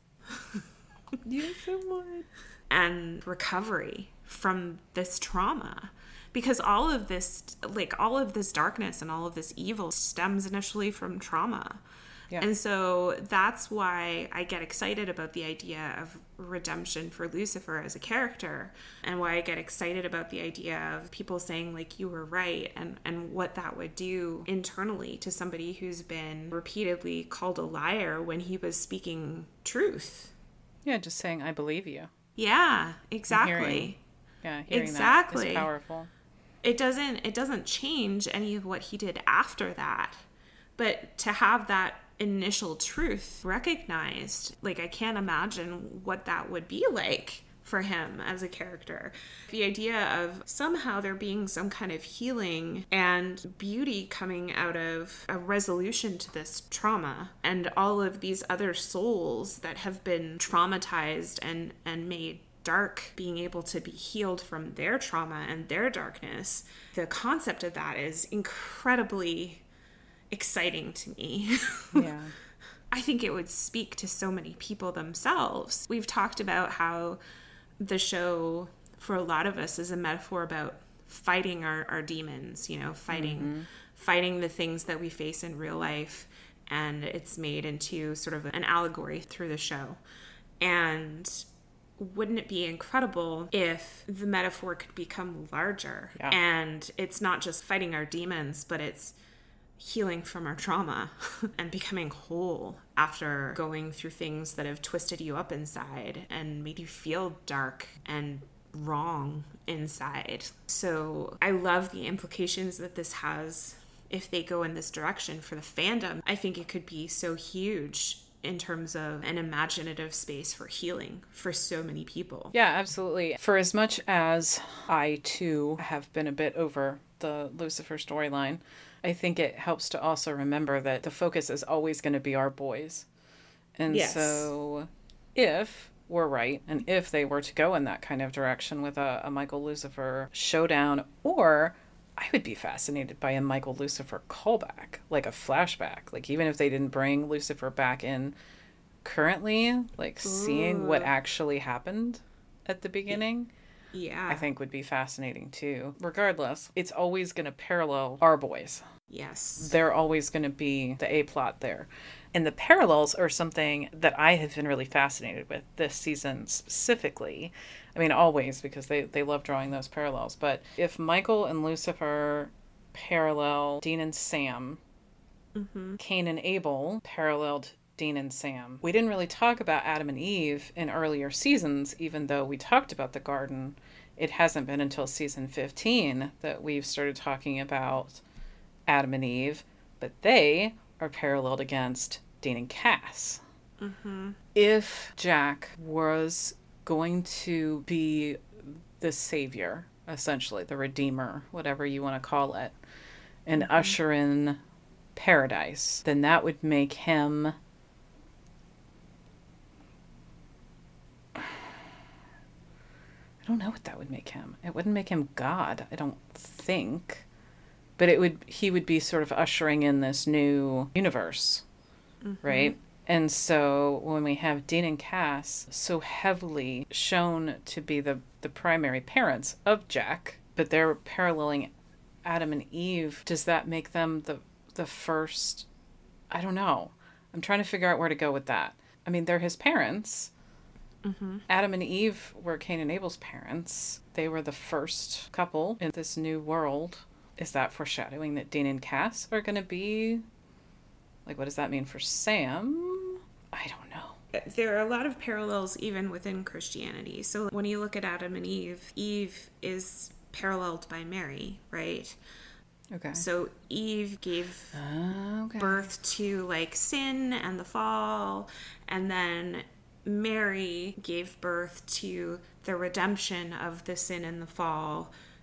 Yes, it would. And recovery from this trauma. Because all of this darkness and all of this evil stems initially from trauma. Yeah. And so that's why I get excited about the idea of redemption for Lucifer as a character, and why I get excited about the idea of people saying, like, you were right, and what that would do internally to somebody who's been repeatedly called a liar when he was speaking truth. Yeah, just saying, I believe you. Yeah, exactly. Hearing exactly. that is powerful. It doesn't change any of what he did after that. But to have that initial truth recognized, like, I can't imagine what that would be like for him as a character. The idea of somehow there being some kind of healing and beauty coming out of a resolution to this trauma, and all of these other souls that have been traumatized and made dark being able to be healed from their trauma and their darkness. The concept of that is incredibly exciting to me. Yeah. I think it would speak to so many people themselves. We've talked about how the show, for a lot of us, is a metaphor about fighting our demons, fighting the things that we face in real life, and it's made into sort of an allegory through the show. And wouldn't it be incredible if the metaphor could become larger? Yeah. And it's not just fighting our demons, but it's healing from our trauma and becoming whole after going through things that have twisted you up inside and made you feel dark and wrong inside. So I love the implications that this has if they go in this direction for the fandom. I think it could be so huge in terms of an imaginative space for healing for so many people. Yeah, absolutely. For as much as I, too, have been a bit over the Lucifer storyline, I think it helps to also remember that the focus is always going to be our boys. And yes. So if we're right, and if they were to go in that kind of direction with a Michael Lucifer showdown, or I would be fascinated by a Michael Lucifer callback, like a flashback. Like, even if they didn't bring Lucifer back in currently, like seeing what actually happened at the beginning, I think would be fascinating too. Regardless, it's always going to parallel our boys. Yes. They're always going to be the A-plot there. And the parallels are something that I have been really fascinated with this season specifically. I mean, always, because they love drawing those parallels. But if Michael and Lucifer parallel Dean and Sam, Cain and Abel paralleled Dean and Sam. We didn't really talk about Adam and Eve in earlier seasons, even though we talked about the garden. It hasn't been until season 15 that we've started talking about Adam and Eve, but they are paralleled against Dean and Cass. If Jack was going to be the savior, essentially, the redeemer, whatever you want to call it, and usher in paradise, then that would make him... I don't know what that would make him. It wouldn't make him God, I don't think. But he would be sort of ushering in this new universe, right? And so when we have Dean and Cass so heavily shown to be the primary parents of Jack, but they're paralleling Adam and Eve, does that make them the first? I don't know. I'm trying to figure out where to go with that. I mean, they're his parents. Adam and Eve were Cain and Abel's parents. They were the first couple in this new world. Is that foreshadowing that Dean and Cass are going to be... Like, what does that mean for Sam? I don't know. There are a lot of parallels even within Christianity. So when you look at Adam and Eve, Eve is paralleled by Mary, right? Okay. So Eve gave birth to, like, sin and the fall, and then Mary gave birth to the redemption of the sin and the fall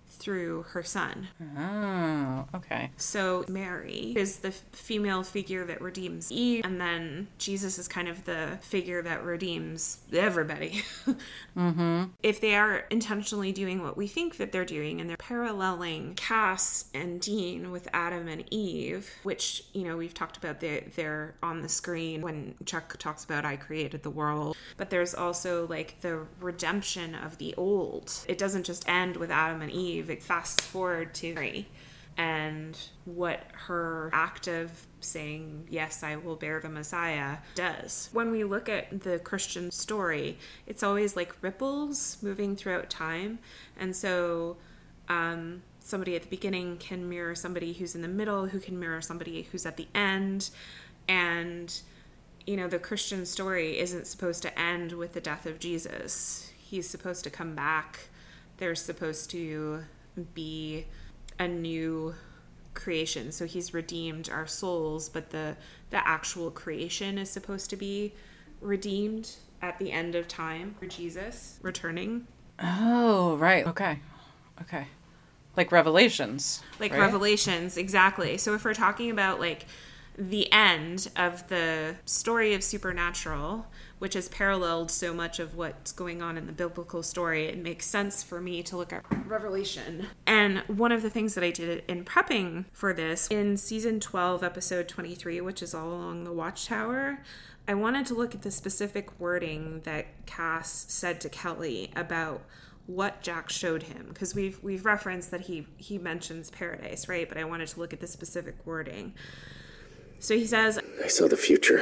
through her son. Oh, okay. So Mary is the female figure that redeems Eve, and then Jesus is kind of the figure that redeems everybody. If they are intentionally doing what we think that they're doing, and they're paralleling Cass and Dean with Adam and Eve, which, you know, we've talked about, they're on the screen when Chuck talks about I created the world. But there's also like the redemption of the old. It doesn't just end with Adam and Eve. It fasts forward to Mary and what her act of saying, yes, I will bear the Messiah does. When we look at the Christian story, it's always like ripples moving throughout time. And so somebody at the beginning can mirror somebody who's in the middle, who can mirror somebody who's at the end. And, you know, the Christian story isn't supposed to end with the death of Jesus. He's supposed to come back. There's supposed to be a new creation. So he's redeemed our souls, but the actual creation is supposed to be redeemed at the end of time for Jesus returning. Oh, right. Okay. Like Revelations. Like right? Revelations, exactly. So if we're talking about like the end of the story of Supernatural, which has paralleled so much of what's going on in the biblical story, it makes sense for me to look at Revelation. And one of the things that I did in prepping for this, in season 12, episode 23, which is all along the Watchtower, I wanted to look at the specific wording that Cass said to Kelly about what Jack showed him, because we've referenced that he mentions paradise, right? But I wanted to look at the specific wording. So he says, I saw the future.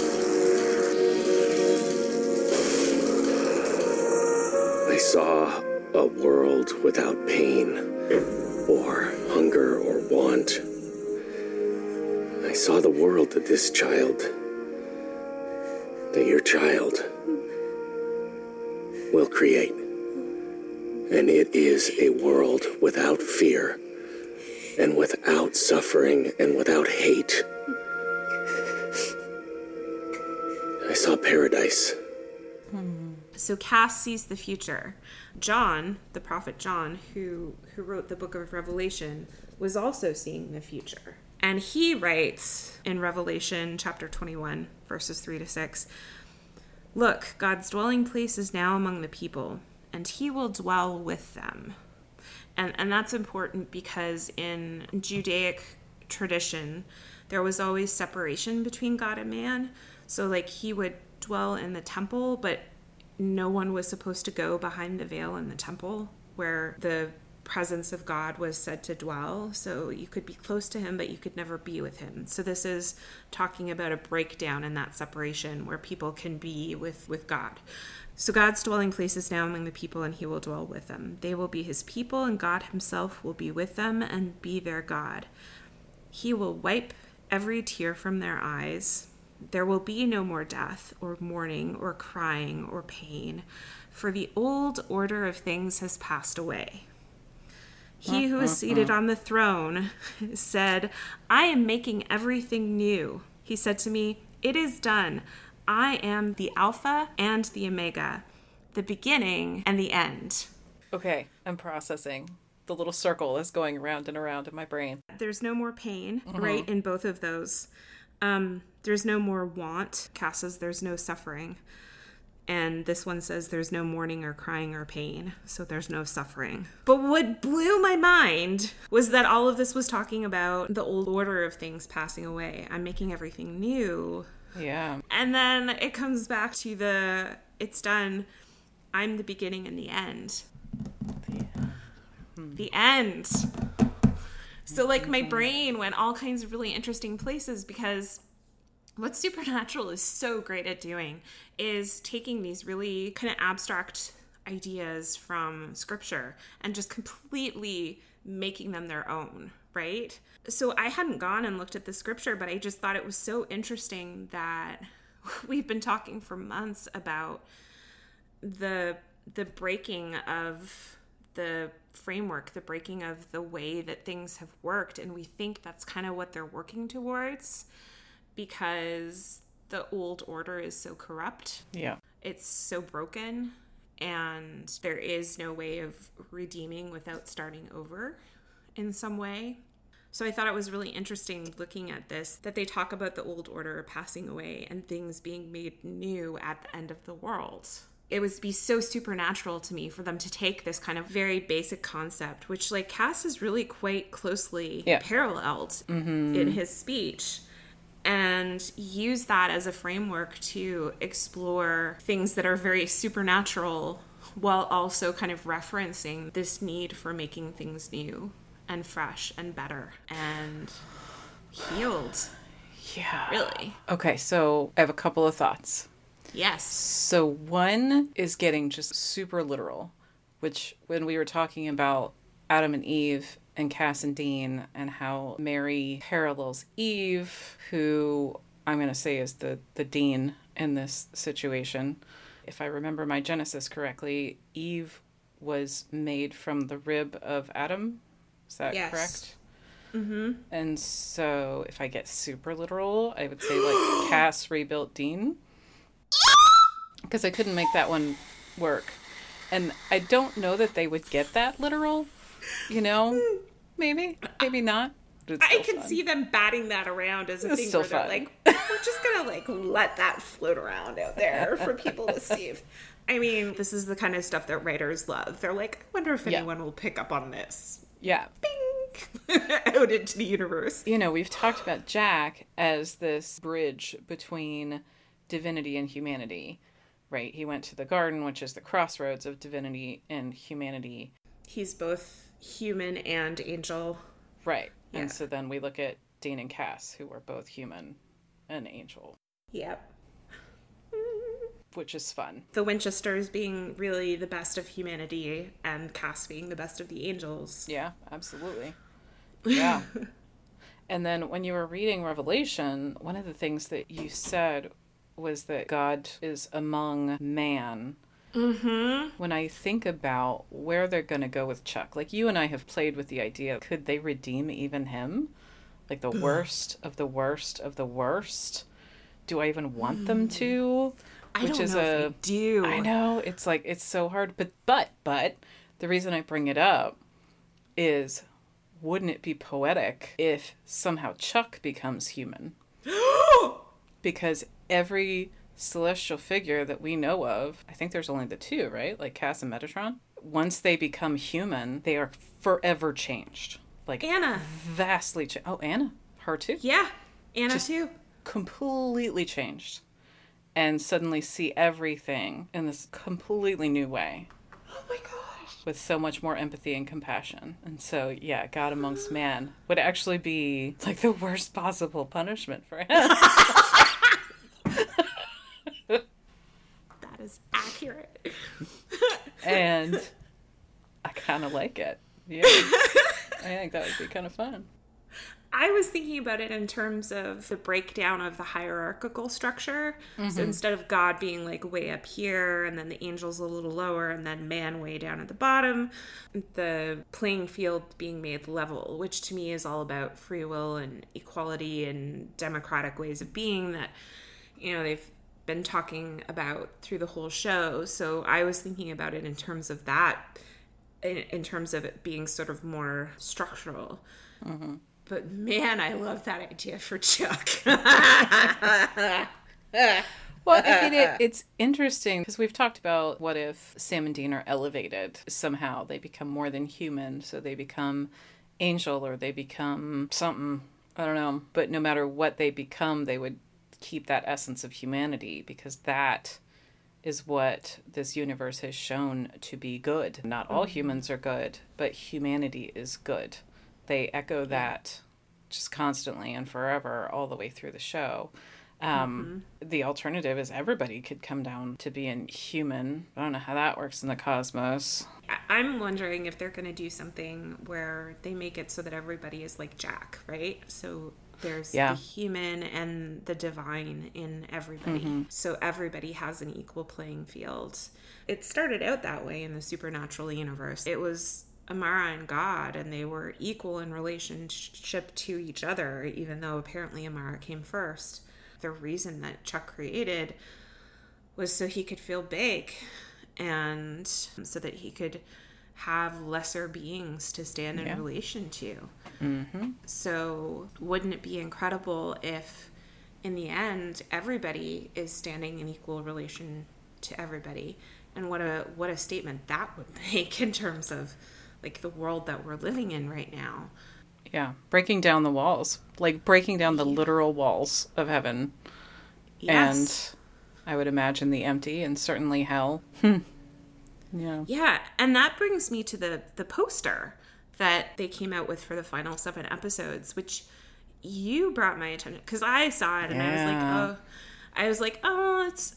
I saw a world without pain, or hunger, or want. I saw the world that this child, that your child, will create. And it is a world without fear, and without suffering, and without hate. I saw paradise. So Cass sees the future. John, the prophet John, who wrote the book of Revelation, was also seeing the future. And he writes in Revelation chapter 21, verses 3-6, "Look, God's dwelling place is now among the people, and he will dwell with them." And that's important because in Judaic tradition, there was always separation between God and man. So like he would dwell in the temple, but no one was supposed to go behind the veil in the temple where the presence of God was said to dwell. So you could be close to him, but you could never be with him. So this is talking about a breakdown in that separation where people can be with God. So God's dwelling place is now among the people, and he will dwell with them. They will be his people, and God himself will be with them and be their God. He will wipe every tear from their eyes. There will be no more death, or mourning, or crying, or pain, for the old order of things has passed away. He who is seated on the throne said, "I am making everything new." He said to me, "It is done. I am the Alpha and the Omega, the beginning and the end." Okay, I'm processing. The little circle is going around and around in my brain. There's no more pain, right, in both of those. There's no more want. Cass says there's no suffering. And this one says there's no mourning or crying or pain, so there's no suffering. But what blew my mind was that all of this was talking about the old order of things passing away. I'm making everything new. Yeah. And then it comes back to it's done. I'm the beginning and the end. The end. So like my brain went all kinds of really interesting places, because what Supernatural is so great at doing is taking these really kind of abstract ideas from scripture and just completely making them their own, right? So I hadn't gone and looked at the scripture, but I just thought it was so interesting that we've been talking for months about the breaking of the framework, the breaking of the way that things have worked, and we think that's kind of what they're working towards because the old order is so corrupt. Yeah. It's so broken, and there is no way of redeeming without starting over in some way. So I thought it was really interesting looking at this, that they talk about the old order passing away and things being made new at the end of the world. It would be so supernatural to me for them to take this kind of very basic concept, which like Cass is really quite closely paralleled in his speech, and use that as a framework to explore things that are very supernatural while also kind of referencing this need for making things new and fresh and better and healed. Yeah. Really. Okay, so I have a couple of thoughts. Yes. So one is getting just super literal, which when we were talking about Adam and Eve and Cass and Dean and how Mary parallels Eve, who I'm going to say is the Dean in this situation. If I remember my Genesis correctly, Eve was made from the rib of Adam. Is that correct? Mm-hmm. And so if I get super literal, I would say like Cass rebuilt Dean. Because I couldn't make that one work. And I don't know that they would get that literal. You know? Maybe not. I can see them batting that around as a thing where they're like, we're just going to like let that float around out there for people to see. I mean, this is the kind of stuff that writers love. They're like, I wonder if anyone will pick up on this. Yeah. Bing! Out into the universe. You know, we've talked about Jack as this bridge between divinity and humanity, right? He went to the garden, which is the crossroads of divinity and humanity. He's both human and angel. Right. Yeah. And so then we look at Dean and Cass, who were both human and angel. Yep. Which is fun. The Winchesters being really the best of humanity and Cass being the best of the angels. Yeah, absolutely. Yeah. And then when you were reading Revelation, one of the things that you said was that God is among man. Mm-hmm. When I think about where they're going to go with Chuck, like you and I have played with the idea, could they redeem even him? Like the worst of the worst of the worst? Do I even want them to? I don't know if they do. I know. It's like, it's so hard. But the reason I bring it up is, wouldn't it be poetic if somehow Chuck becomes human? Because every celestial figure that we know of, I think there's only the two, right? Like Cass and Metatron. Once they become human, they are forever changed. Like Anna. Vastly changed. Oh, Anna? Her too? Yeah. Anna Just too. Completely changed. And suddenly see everything in this completely new way. Oh my gosh. With so much more empathy and compassion. And so, yeah, God amongst man would actually be like the worst possible punishment for him. That is accurate. And I kind of like it. Yeah. I think that would be kind of fun. I was thinking about it in terms of the breakdown of the hierarchical structure. Mm-hmm. So instead of God being like way up here and then the angels a little lower and then man way down at the bottom, the playing field being made level, which to me is all about free will and equality and democratic ways of being that, you know, they've been talking about through the whole show. So I was thinking about it in terms of that, in terms of it being sort of more structural. Mm-hmm. But man, I love that idea for Chuck. Well, I mean, it's interesting because we've talked about what if Sam and Dean are elevated somehow. They become more than human, so they become angel or they become something. I don't know. But no matter what they become, they would keep that essence of humanity because that is what this universe has shown to be good. Not all humans are good, but humanity is good. They echo that just constantly and forever all the way through the show. The alternative is everybody could come down to being human. I don't know how that works in the cosmos. I'm wondering if they're going to do something where they make it so that everybody is like Jack, right? So there's the human and the divine in everybody. Mm-hmm. So everybody has an equal playing field. It started out that way in the supernatural universe. It was Amara and God, and they were equal in relationship to each other, even though apparently Amara came first. The reason that Chuck created was so he could feel big and so that he could have lesser beings to stand in relation to. So wouldn't it be incredible if in the end everybody is standing in equal relation to everybody? And what a statement that would make in terms of like the world that we're living in right now. Yeah, breaking down the walls, like breaking down the literal walls of heaven. Yes. And I would imagine the empty and certainly hell. Yeah, and that brings me to the poster that they came out with for the final 7 episodes, which you brought my attention, because I saw it and I was like, oh, it's,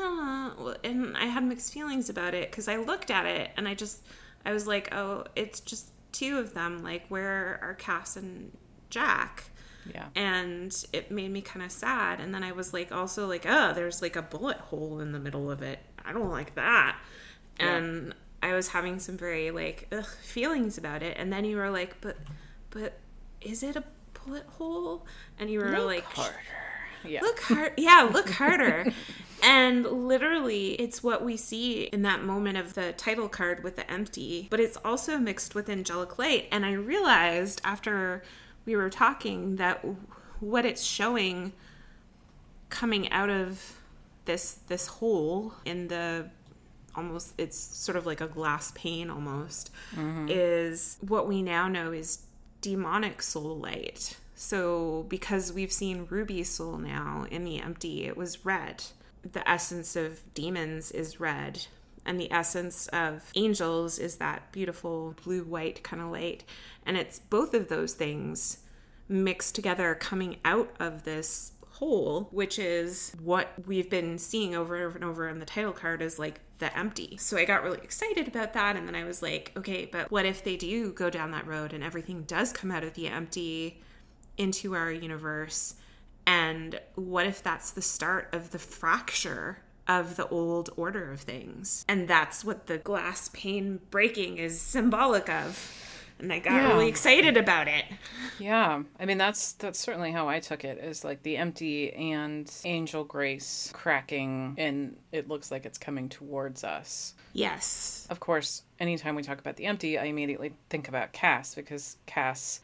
and I had mixed feelings about it, because I looked at it and I was like, oh, it's just 2 of them, like, where are Cass and Jack? Yeah. And it made me kind of sad. And then I was like, also like, oh, there's like a bullet hole in the middle of it. I don't like that. Yeah. And I was having some very like feelings about it. And then you were like, but is it a bullet hole? And you were look harder. Yeah. Look hard. Yeah, look harder. And literally, it's what we see in that moment of the title card with the empty, but it's also mixed with angelic light. And I realized after we were talking that what it's showing coming out of this hole in the almost, it's sort of like a glass pane almost, is what we now know is demonic soul light. So because we've seen Ruby's soul now in the empty, it was red. The essence of demons is red, and the essence of angels is that beautiful blue-white kind of light. And it's both of those things mixed together coming out of this hole, which is what we've been seeing over and over in the title card is like the empty. So I got really excited about that, and then I was like, okay, but what if they do go down that road and everything does come out of the empty into our universe? And what if that's the start of the fracture of the old order of things? And that's what the glass pane breaking is symbolic of. And I got really excited about it. Yeah. I mean, that's certainly how I took it, is like the empty and angel grace cracking, and it looks like it's coming towards us. Yes. Of course, anytime we talk about the empty, I immediately think about Cass, because Cass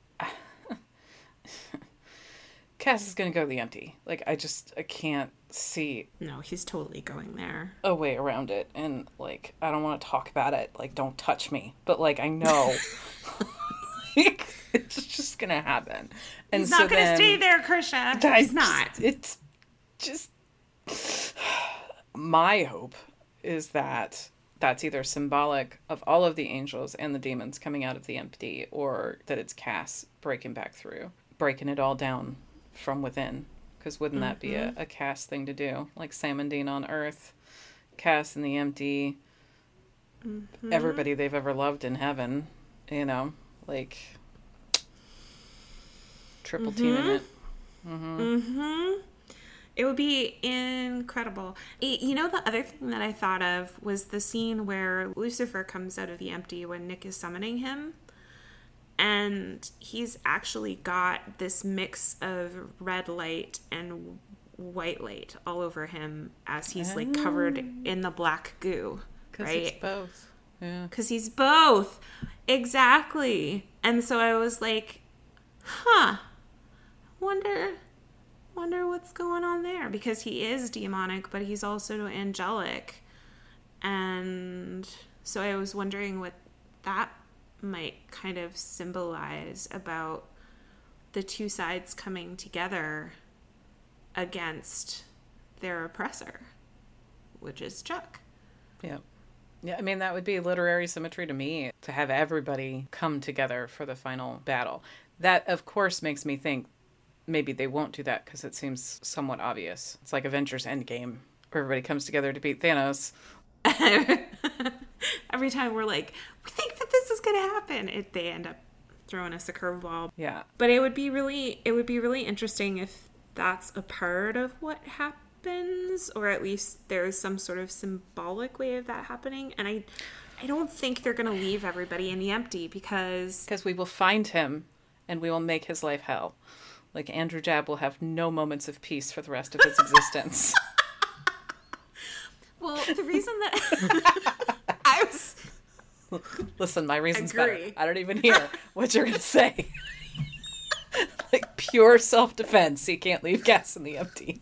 is going to go to the empty. Like, I can't see. No, he's totally going there. A way around it. And, like, I don't want to talk about it. Like, don't touch me. But, like, I know. Like, it's just going to happen. And he's not going to stay there, Krisha. He's not. It's just... My hope is that that's either symbolic of all of the angels and the demons coming out of the empty, or that it's Cass breaking back through. Breaking it all down from within, because wouldn't that be a Cass thing to do? Like Sam and Dean on Earth, Cass in the empty, everybody they've ever loved in heaven, you know, like triple teaming it. It would be incredible. You know, the other thing that I thought of was the scene where Lucifer comes out of the empty when Nick is summoning him. And he's actually got this mix of red light and white light all over him as he's like covered in the black goo. Right? Because he's both. Yeah. Because he's both. Exactly. And so I was like, wonder what's going on there. Because he is demonic, but he's also angelic. And so I was wondering what that might kind of symbolize about the two sides coming together against their oppressor, which is Chuck. Yeah. Yeah, I mean, that would be literary symmetry to me, to have everybody come together for the final battle. That, of course, makes me think maybe they won't do that, because it seems somewhat obvious. It's like Avengers Endgame, where everybody comes together to beat Thanos. Every time we're like, we think that this is going to happen, they end up throwing us a curveball. Yeah. But it would be really interesting if that's a part of what happens, or at least there's some sort of symbolic way of that happening. And I don't think they're going to leave everybody in the empty, because we will find him and we will make his life hell. Like, Andrew Jabb will have no moments of peace for the rest of his existence. Well, the reason that I was... Listen, my reason's Agree. better. I don't even hear what you're going to say. Like pure self-defense. You can't leave gas in the empty.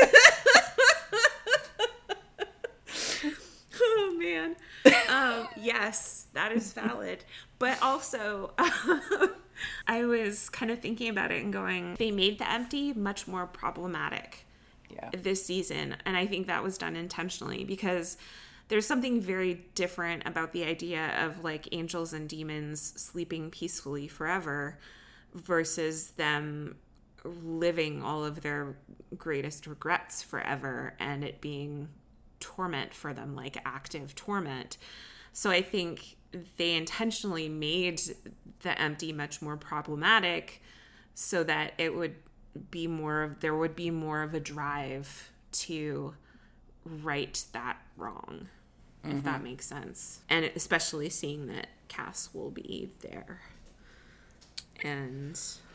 Oh, man. Yes, that is valid. But also, I was kind of thinking about it and going, they made the empty much more problematic this season. And I think that was done intentionally because there's something very different about the idea of like angels and demons sleeping peacefully forever versus them living all of their greatest regrets forever and it being torment for them, like active torment. So I think they intentionally made the empty much more problematic so that it would be there would be more of a drive to right that wrong, if that makes sense. And especially seeing that Cass will be there. And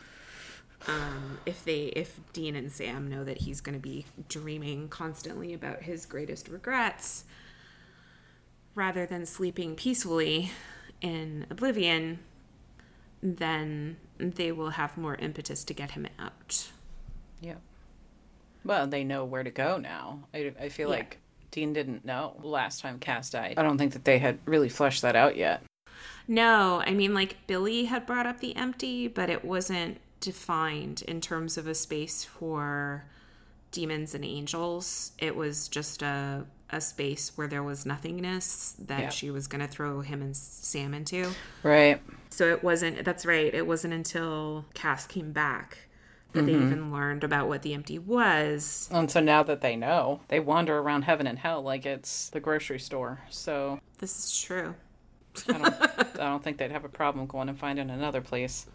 if Dean and Sam know that he's going to be dreaming constantly about his greatest regrets rather than sleeping peacefully in oblivion, then they will have more impetus to get him out. Yeah. Well, they know where to go now. I feel like Dean didn't know last time Cass died. I don't think that they had really fleshed that out yet. No, I mean, like, Billy had brought up the empty, but it wasn't defined in terms of a space for demons and angels. It was just a space where there was nothingness that she was going to throw him and Sam into. Right. So it wasn't, that's right, it wasn't until Cass came back that they even learned about what the empty was. And so now that they know, they wander around heaven and hell like it's the grocery store. So this is true. I don't think they'd have a problem going and finding another place.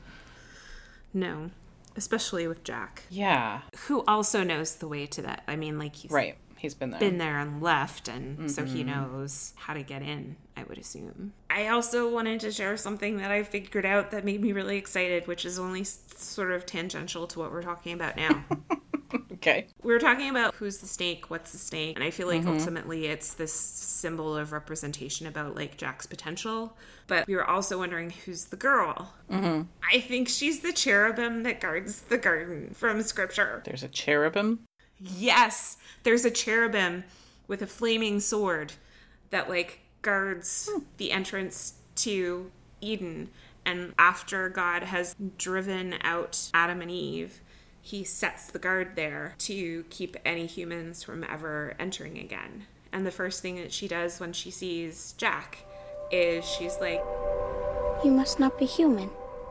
No, especially with Jack. Yeah. Who also knows the way to that. I mean, like, he's right. He's been there and left, and so he knows how to get in, I would assume. I also wanted to share something that I figured out that made me really excited, which is only sort of tangential to what we're talking about now. Okay. We were talking about who's the snake, what's the snake, and I feel like ultimately it's this symbol of representation about, like, Jack's potential, but we were also wondering who's the girl. I think she's the cherubim that guards the garden from Scripture. There's a cherubim? Yes, there's a cherubim with a flaming sword that, like, guards the entrance to Eden, and after God has driven out Adam and Eve, he sets the guard there to keep any humans from ever entering again. And the first thing that she does when she sees Jack is she's like, "You must not be human.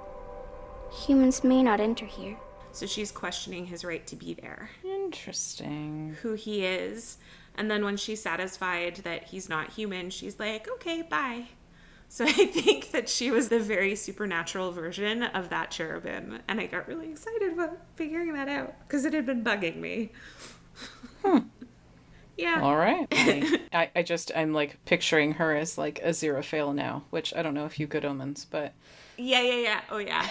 Humans may not enter here." So she's questioning his right to be there. Interesting. Who he is. And then when she's satisfied that he's not human, she's like, okay, bye. So I think that she was the very supernatural version of that cherubim. And I got really excited about figuring that out because it had been bugging me. Yeah. All right. I'm like picturing her as like Aziraphale now, which I don't know if you Good Omens, but. Yeah. Oh, yeah.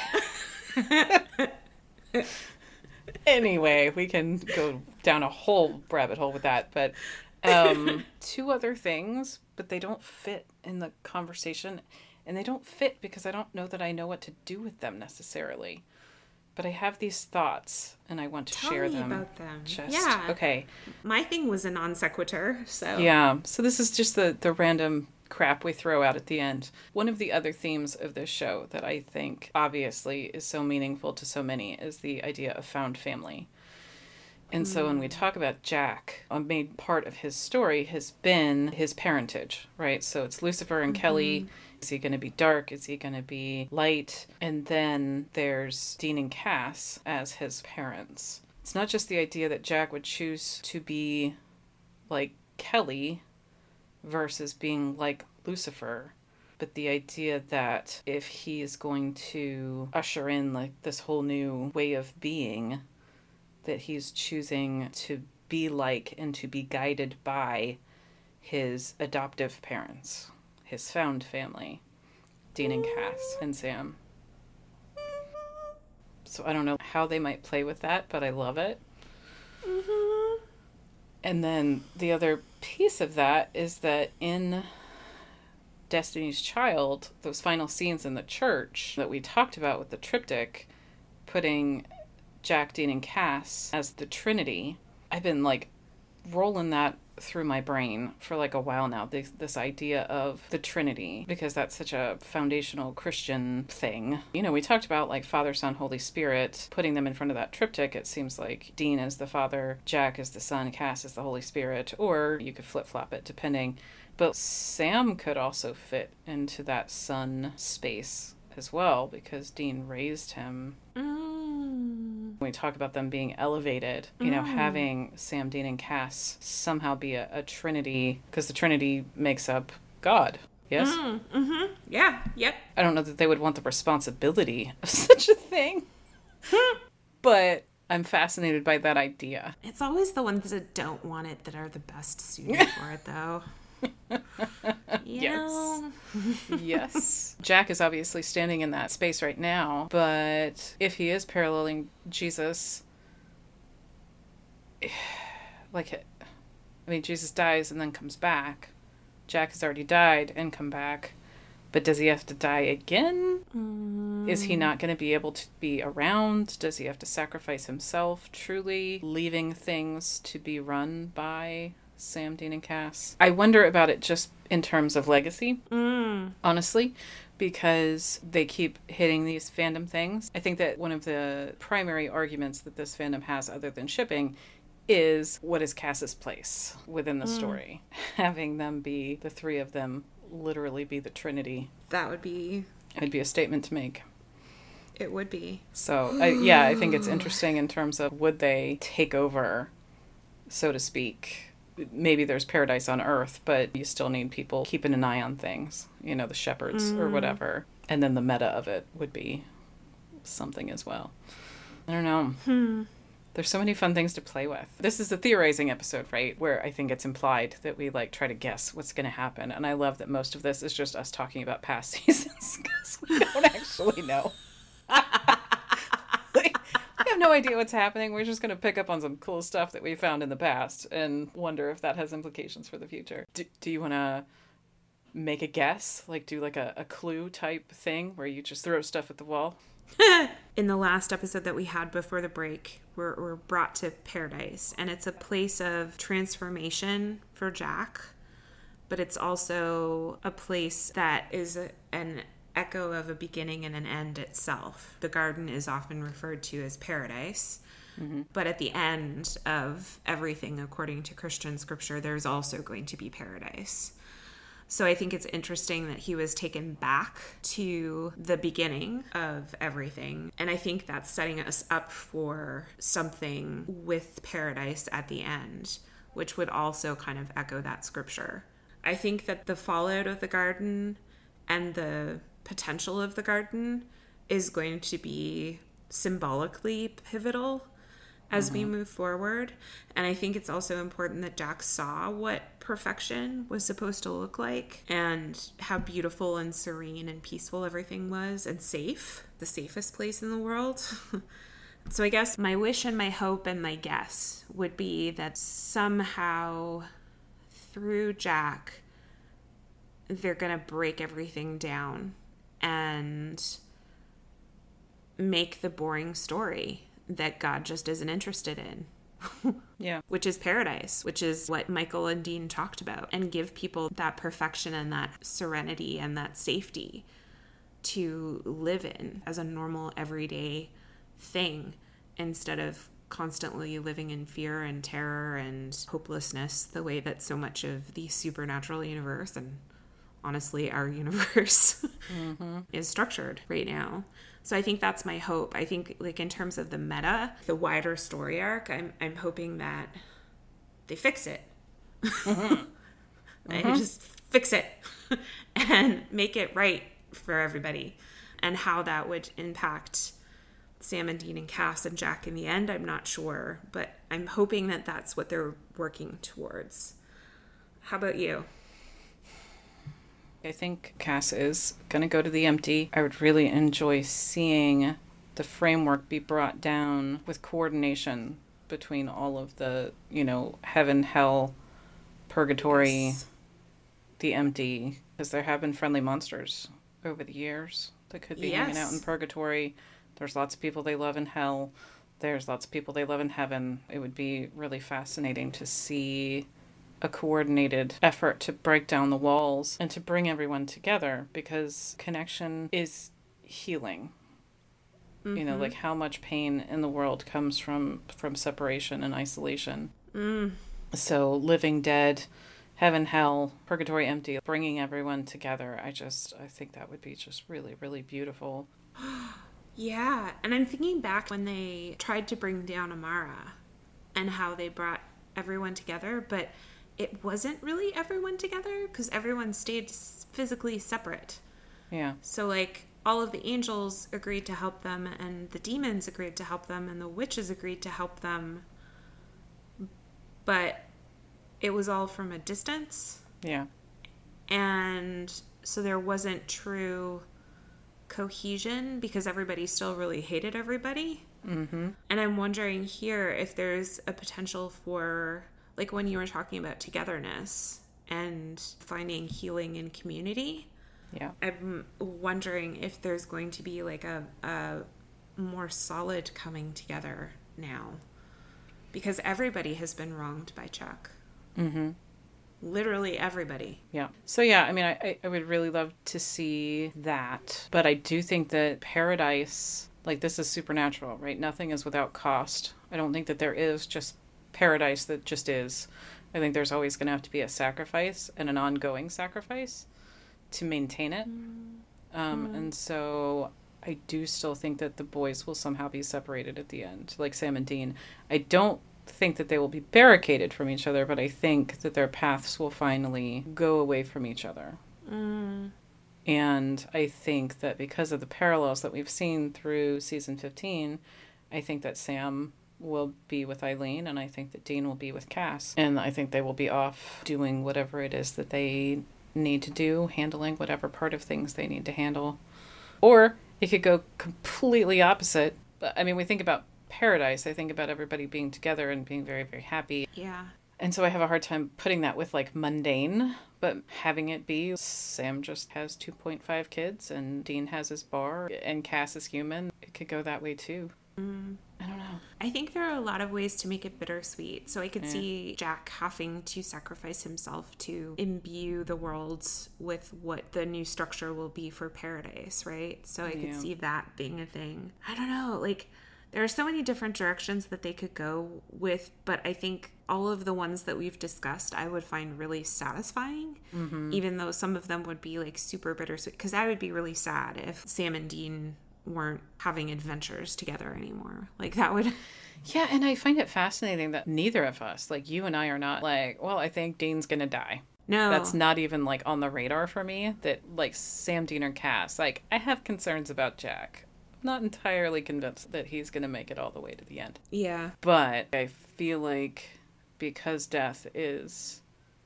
Anyway, we can go down a whole rabbit hole with that, but two other things, but they don't fit in the conversation, and they don't fit because I don't know that I know what to do with them necessarily. But I have these thoughts, and I want to share them. Tell me about them. Yeah. Okay. My thing was a non sequitur, so. Yeah. So this is just the random crap we throw out at the end. One of the other themes of this show that I think obviously is so meaningful to so many is the idea of found family. And so when we talk about Jack, a main part of his story has been his parentage, right? So it's Lucifer and Kelly. Is he going to be dark? Is he going to be light? And then there's Dean and Cass as his parents. It's not just the idea that Jack would choose to be like Kelly versus being like Lucifer, but the idea that if he is going to usher in like this whole new way of being, that he's choosing to be like and to be guided by his adoptive parents, his found family, Dean and Cass and Sam. So I don't know how they might play with that, but I love it. And then the other piece of that is that in Destiny's Child, those final scenes in the church that we talked about with the triptych, putting Jack, Dean, and Cass as the Trinity, I've been like rolling that through my brain for like a while now, this idea of the Trinity, because that's such a foundational Christian thing. You know, we talked about like Father, Son, Holy Spirit, putting them in front of that triptych. It seems like Dean is the Father, Jack is the Son, Cass is the Holy Spirit, or you could flip-flop it depending. But Sam could also fit into that Son space as well, because Dean raised him. When we talk about them being elevated, you know, having Sam, Dean, and Cass somehow be a Trinity, because the Trinity makes up God. Yes? Yeah, yep. I don't know that they would want the responsibility of such a thing. But I'm fascinated by that idea. It's always the ones that don't want it that are the best suited for it, though. Yes. Yes. Jack is obviously standing in that space right now, but if he is paralleling Jesus, like, I mean, Jesus dies and then comes back. Jack has already died and come back, but does he have to die again? Is he not going to be able to be around? Does he have to sacrifice himself, truly leaving things to be run by Sam, Dean, and Cass? I wonder about it just in terms of legacy, honestly, because they keep hitting these fandom things. I think that one of the primary arguments that this fandom has, other than shipping, is what is Cass's place within the story? Having them be, the three of them, literally be the Trinity. That would be... It'd be a statement to make. It would be. So, I think it's interesting in terms of, would they take over, so to speak? Maybe there's paradise on earth, but you still need people keeping an eye on things, you know, the shepherds or whatever. And then the meta of it would be something as well. I don't know. There's so many fun things to play with. This is a theorizing episode, right? Where I think it's implied that we like try to guess what's going to happen. And I love that most of this is just us talking about past seasons because we don't actually know. We have no idea what's happening. We're just going to pick up on some cool stuff that we found in the past and wonder if that has implications for the future. Do you want to make a guess? Like do like a clue type thing where you just throw stuff at the wall? In the last episode that we had before the break, we're brought to paradise, and it's a place of transformation for Jack, but it's also a place that is an echo of a beginning and an end itself. The garden is often referred to as paradise, but at the end of everything, according to Christian scripture, there's also going to be paradise. So I think it's interesting that he was taken back to the beginning of everything. And I think that's setting us up for something with paradise at the end, which would also kind of echo that scripture. I think that the fallout of the garden and the potential of the garden is going to be symbolically pivotal as we move forward. And I think it's also important that Jack saw what perfection was supposed to look like and how beautiful and serene and peaceful everything was, and safe, the safest place in the world. So I guess my wish and my hope and my guess would be that somehow through Jack, they're going to break everything down and make the boring story that God just isn't interested in. Yeah. Which is paradise, which is what Michael and Dean talked about, and give people that perfection and that serenity and that safety to live in as a normal everyday thing, instead of constantly living in fear and terror and hopelessness, the way that so much of the supernatural universe and honestly our universe is structured right now. So I think that's my hope. I think, like, in terms of the meta, the wider story arc, I'm hoping that they fix it. They just fix it and make it right for everybody. And how that would impact Sam and Dean and Cass and Jack in the end, I'm not sure. But I'm hoping that that's what they're working towards. How about you? I think Cass is going to go to the empty. I would really enjoy seeing the framework be brought down with coordination between all of the, heaven, hell, purgatory, the empty, because there have been friendly monsters over the years that could be hanging out in purgatory. There's lots of people they love in hell. There's lots of people they love in heaven. It would be really fascinating to see a coordinated effort to break down the walls and to bring everyone together, because connection is healing. Mm-hmm. Like how much pain in the world comes from separation and isolation. So living, dead, heaven, hell, purgatory, empty, bringing everyone together. I think that would be just really, really beautiful. Yeah, and I'm thinking back when they tried to bring down Amara and how they brought everyone together, but it wasn't really everyone together because everyone stayed physically separate. Yeah. So, like, all of the angels agreed to help them, and the demons agreed to help them, and the witches agreed to help them, but it was all from a distance. Yeah. And so there wasn't true cohesion because everybody still really hated everybody. Mm-hmm. And I'm wondering here if there's a potential for, like when you were talking about togetherness and finding healing in community. Yeah. I'm wondering if there's going to be like a more solid coming together now, because everybody has been wronged by Chuck. Mm-hmm. Literally everybody. Yeah. So yeah, I mean, I would really love to see that, but I do think that paradise, like, this is supernatural, right? Nothing is without cost. I don't think that there is just paradise that just is. I think there's always going to have to be a sacrifice and an ongoing sacrifice to maintain it. And so I do still think that the boys will somehow be separated at the end, like Sam and Dean. I don't think that they will be barricaded from each other, but I think that their paths will finally go away from each other. And I think that because of the parallels that we've seen through season 15, I think that Sam will be with Eileen, and I think that Dean will be with Cass. And I think they will be off doing whatever it is that they need to do, handling whatever part of things they need to handle. Or it could go completely opposite. I mean, we think about paradise, I think about everybody being together and being very, very happy. Yeah. And so I have a hard time putting that with like mundane, but having it be Sam just has 2.5 kids and Dean has his bar and Cass is human. It could go that way too. I don't know. I think there are a lot of ways to make it bittersweet. So I could see Jack having to sacrifice himself to imbue the worlds with what the new structure will be for paradise, right? So I could see that being a thing. I don't know, like, there are so many different directions that they could go with, but I think all of the ones that we've discussed I would find really satisfying, even though some of them would be like super bittersweet, because I would be really sad if Sam and Dean weren't having adventures together anymore. Like, that would... Yeah, and I find it fascinating that neither of us, like you and I, are not like, well, I think Dean's gonna die. No. That's not even like on the radar for me, that like Sam, Dean, or Cass. Like, I have concerns about Jack. Not entirely convinced that he's going to make it all the way to the end. Yeah. But I feel like because death is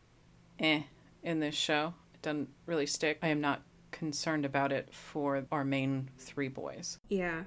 in this show, it doesn't really stick. I am not concerned about it for our main three boys. Yeah.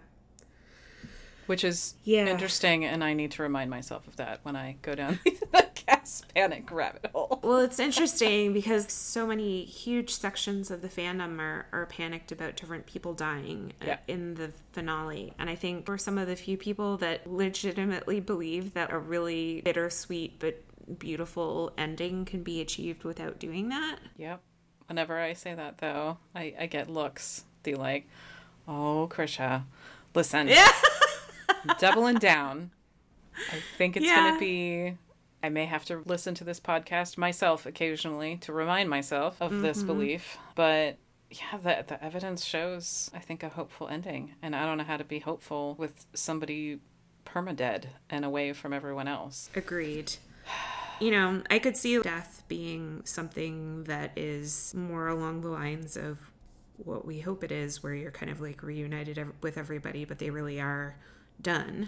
Which is interesting, and I need to remind myself of that when I go down the Cass panic rabbit hole. Well, it's interesting because so many huge sections of the fandom are panicked about different people dying in the finale. And I think we're some of the few people that legitimately believe that a really bittersweet but beautiful ending can be achieved without doing that. Yep. Whenever I say that, though, I get looks. They like, oh, Krisha, listen. Yeah. Doubling down. I think it's going to be... I may have to listen to this podcast myself occasionally to remind myself of this belief. But yeah, the evidence shows, I think, a hopeful ending. And I don't know how to be hopeful with somebody permadead and away from everyone else. Agreed. You know, I could see death being something that is more along the lines of what we hope it is, where you're kind of like reunited with everybody, but they really are done.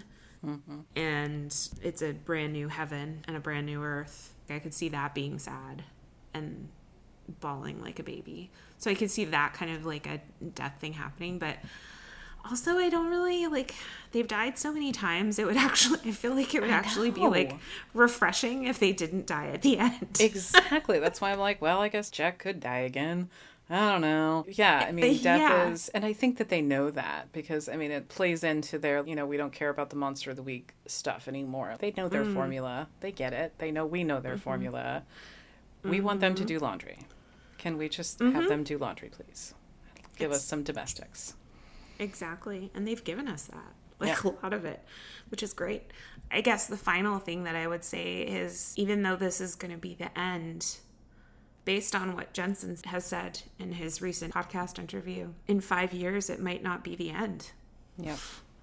And it's a brand new heaven and a brand new earth. I could see that being sad and bawling like a baby. So I could see that kind of like a death thing happening. But Also, I don't really, like, they've died so many times, I feel like it would actually be, like, refreshing if they didn't die at the end. Exactly. That's why I'm like, well, I guess Jack could die again. I don't know. Yeah, I mean, death is... And I think that they know that because, I mean, it plays into their, we don't care about the Monster of the Week stuff anymore. They know their formula. They get it. They know we know their formula. We want them to do laundry. Can we just have them do laundry, please? Give us some domestics. Exactly. And they've given us that. Like, a lot of it, which is great. I guess the final thing that I would say is, even though this is going to be the end, based on what Jensen has said in his recent podcast interview, in 5 years, it might not be the end. Yep.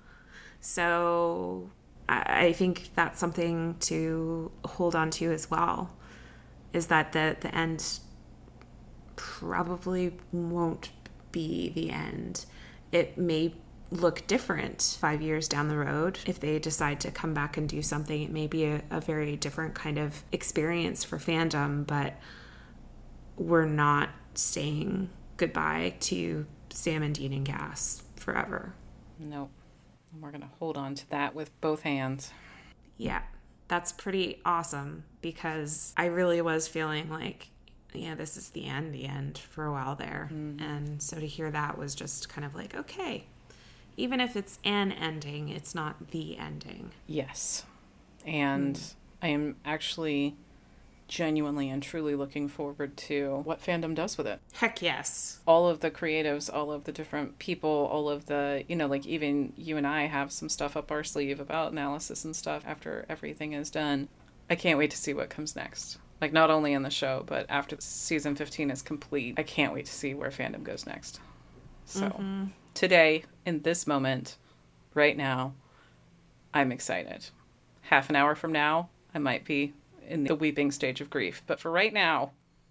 So I think that's something to hold on to as well, is that the end probably won't be the end. It may look different 5 years down the road. If they decide to come back and do something, it may be a very different kind of experience for fandom, but we're not saying goodbye to Sam and Dean and Cass forever. Nope. And we're going to hold on to that with both hands. Yeah, that's pretty awesome because I really was feeling like, yeah, this is the end for a while there. And so to hear that was just kind of like, okay, even if it's an ending, it's not the ending. Yes. And I am actually genuinely and truly looking forward to what fandom does with it. Heck yes. All of the creatives, all of the different people, all of the, like even you and I have some stuff up our sleeve about analysis and stuff after everything is done. I can't wait to see what comes next. Like, not only in the show, but after season 15 is complete, I can't wait to see where fandom goes next. So, today, in this moment, right now, I'm excited. Half an hour from now, I might be in the weeping stage of grief. But for right now,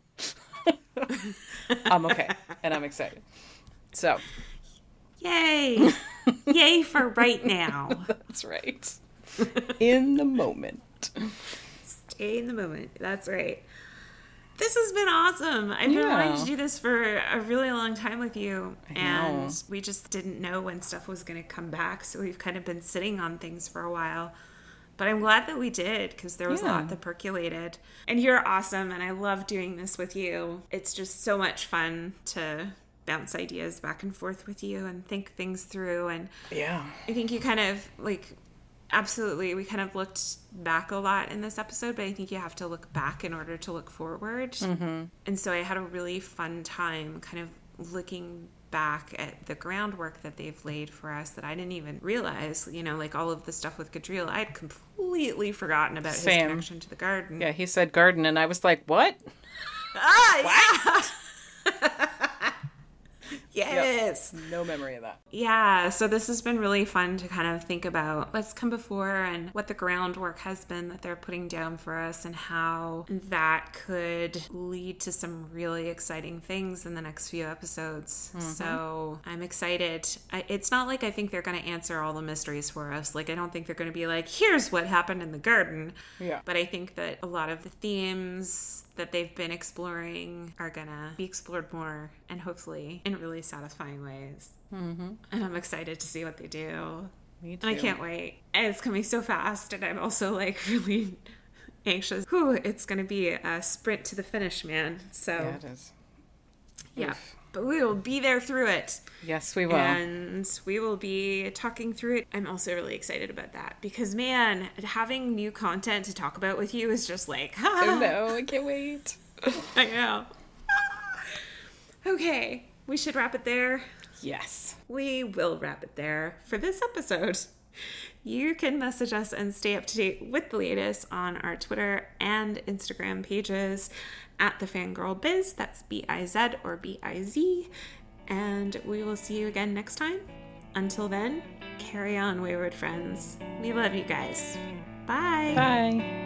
I'm okay. And I'm excited. So. Yay! Yay for right now. That's right. In the moment. Stay in the moment. That's right. This has been awesome. I've been wanting to do this for a really long time with you. And we just didn't know when stuff was going to come back. So we've kind of been sitting on things for a while. But I'm glad that we did because there was a lot that percolated. And you're awesome. And I love doing this with you. It's just so much fun to bounce ideas back and forth with you and think things through. And I think you kind of like... Absolutely. We kind of looked back a lot in this episode, but I think you have to look back in order to look forward. And so I had a really fun time kind of looking back at the groundwork that they've laid for us that I didn't even realize, like all of the stuff with Gadriel. I'd completely forgotten about his connection to the garden. Yeah, he said garden, and I was like, what? What? Yes. Yep. No memory of that. Yeah. So this has been really fun to kind of think about what's come before and what the groundwork has been that they're putting down for us and how that could lead to some really exciting things in the next few episodes. So I'm excited. It's not like I think they're going to answer all the mysteries for us. Like, I don't think they're going to be like, here's what happened in the garden. Yeah. But I think that a lot of the themes that they've been exploring are gonna be explored more and hopefully in really satisfying ways. And I'm excited to see what they do. Me too. And I can't wait. And it's coming so fast and I'm also like really anxious. Whew, it's gonna be a sprint to the finish, man. So yeah, it is. Yeah. Oof. But we will be there through it. Yes, we will. And we will be talking through it. I'm also really excited about that because, man, having new content to talk about with you is just like, I know, I can't wait. I know. Okay, we should wrap it there. Yes. We will wrap it there for this episode. You can message us and stay up to date with the latest on our Twitter and Instagram pages at the Fangirl Biz. That's B-I-Z or B-I-Z. And we will see you again next time. Until then, carry on, wayward friends. We love you guys. Bye. Bye.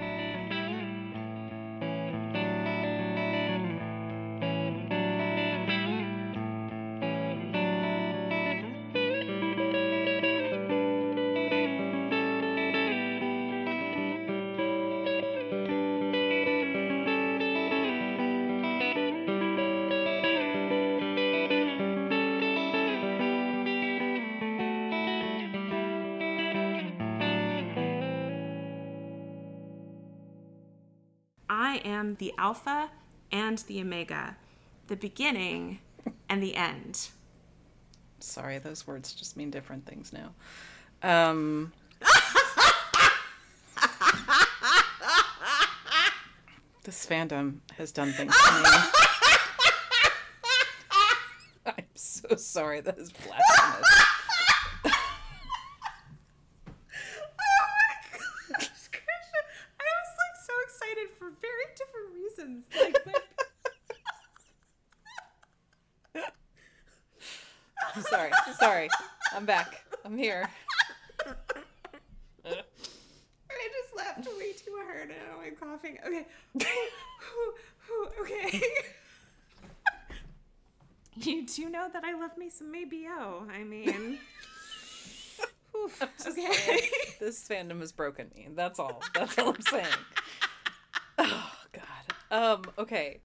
I am the Alpha and the Omega, the beginning and the end. Sorry, those words just mean different things now. This fandom has done things to me. I'm so sorry. That is blasphemous. For very different reasons. I'm sorry. I'm back. I'm here. I just laughed way too hard. Now I'm coughing. Okay. Okay. You do know that I love me some Maybio. I mean... Oof. Okay. Saying, this fandom has broken me. That's all. That's all I'm saying. Oh, God. Okay.